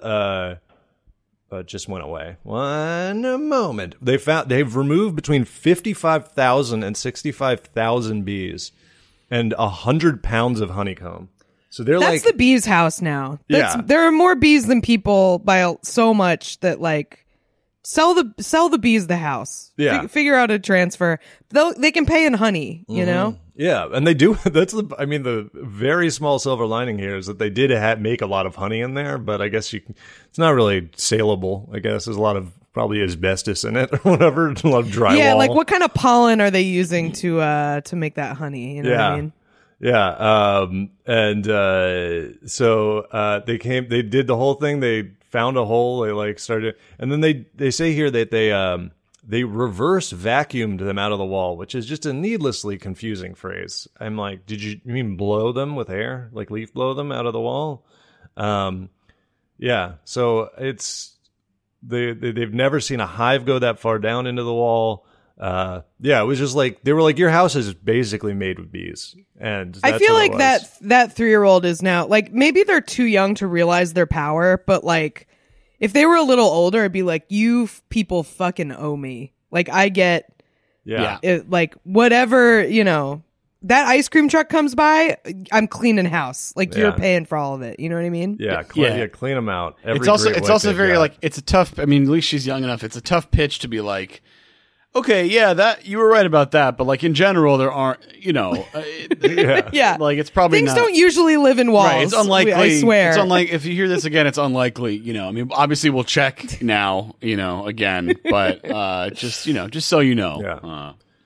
just went away. One moment. They've removed between 55,000 and 65,000 bees and 100 pounds of honeycomb. So that's the bee's house now. There are more bees than people by so much that like sell the bees the house. Yeah. Figure out a transfer. They can pay in honey, you know? Yeah, and they do. The very small silver lining here is that they did make a lot of honey in there, but I guess it's not really saleable. I guess there's a lot of probably asbestos in it or whatever. A lot of drywall. Yeah, like what kind of pollen are they using to make that honey? You know what I mean? Yeah, so they did the whole thing. They found a hole. They like started, and then they say here that they reverse vacuumed them out of the wall, which is just a needlessly confusing phrase. I'm like, you mean blow them with air, like leaf blow them out of the wall? Yeah. So it's they've never seen a hive go that far down into the wall. It was just like they were like, your house is basically made with bees, and I feel like that 3-year-old is now like maybe they're too young to realize their power, but like if they were a little older, it'd be like, you people fucking owe me. Like I get, like whatever that ice cream truck comes by, I'm cleaning house. Like you're paying for all of it. You know what I mean? Yeah, clean them out. It's also very like it's a tough. I mean, at least she's young enough. It's a tough pitch to be like, okay, that you were right about that, but like in general, there aren't, like it's probably things don't usually live in walls. Right, it's unlikely. I swear, it's unlike if you hear this again, it's unlikely. I mean, obviously we'll check now, again, but just so you know. Yeah.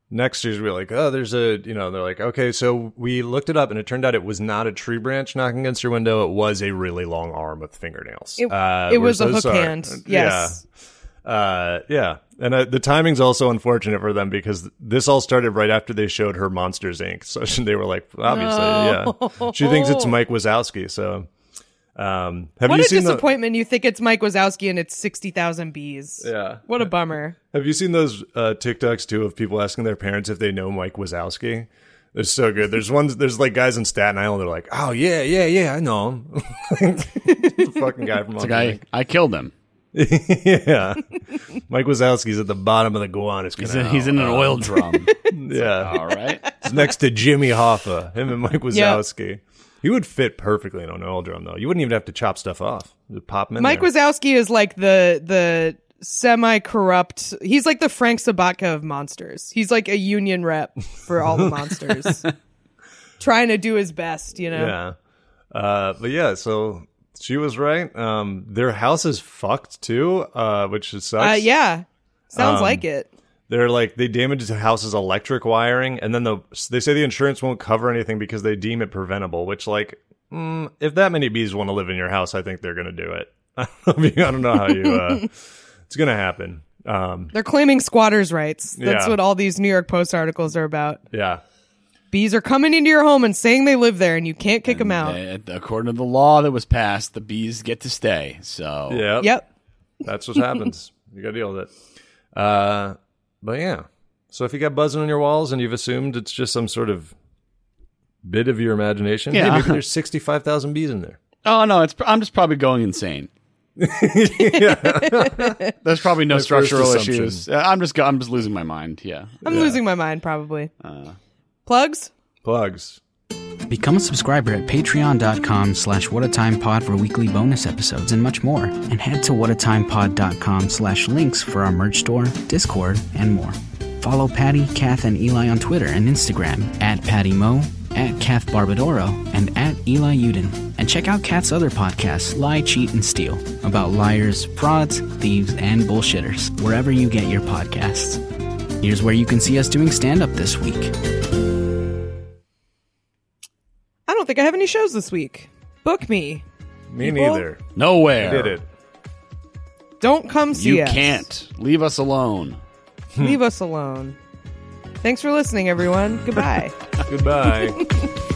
next year's we're like, oh, there's a, they're like, okay, so we looked it up and it turned out it was not a tree branch knocking against your window. It was a really long arm with fingernails. It was a hook hand. Yes. Yeah. And the timing's also unfortunate for them because this all started right after they showed her Monsters, Inc. So they were like, obviously, yeah. She thinks it's Mike Wazowski. So have what you a seen disappointment. You think it's Mike Wazowski and it's 60,000 bees. Yeah. What a bummer. Have you seen those TikToks too of people asking their parents if they know Mike Wazowski? They're so good. There's like guys in Staten Island. They're like, oh yeah, I know him. The fucking guy from Monsters Inc. I killed him. Yeah. Mike Wazowski's at the bottom of the Gowanus Canal. He's in an oil drum. Yeah. All right. He's next to Jimmy Hoffa, him and Mike Wazowski. Yep. He would fit perfectly in an oil drum, though. You wouldn't even have to chop stuff off. Just pop him in Mike there. Wazowski is like the semi-corrupt. He's like the Frank Sabatka of monsters. He's like a union rep for all the monsters. Trying to do his best, Yeah. But yeah, so... She was right. Their house is fucked too, which sucks. Yeah, sounds like it. They're like they damaged the house's electric wiring, and then they say the insurance won't cover anything because they deem it preventable. Which, like, if that many bees want to live in your house, I think they're going to do it. I don't know how you. It's going to happen. They're claiming squatters' rights. That's what all these New York Post articles are about. Yeah. Bees are coming into your home and saying they live there, and you can't kick them out. According to the law that was passed, the bees get to stay. So Yep. That's what happens. You got to deal with it. But yeah. So if you got buzzing on your walls and you've assumed it's just some sort of bit of your imagination, hey, maybe there's 65,000 bees in there. Oh no, I'm just probably going insane. There's probably no structural issues. I'm just losing my mind. Yeah. I'm losing my mind probably. Plugs? Become a subscriber at patreon.com/whatatimepod for weekly bonus episodes and much more. And head to whatatimepod.com/links for our merch store, Discord, and more. Follow Patty, Kath, and Eli on Twitter and Instagram at PattyMo, at Kath Barbadoro, and at Eli Uden. And check out Kath's other podcasts, Lie, Cheat, and Steal, about liars, frauds, thieves, and bullshitters, wherever you get your podcasts. Here's where you can see us doing stand-up this week. I don't think I have any shows this week. Book me. Me neither. Nowhere. I did it. Don't come see us. You can't. Leave us alone. Leave us alone. Thanks for listening, everyone. Goodbye. Goodbye.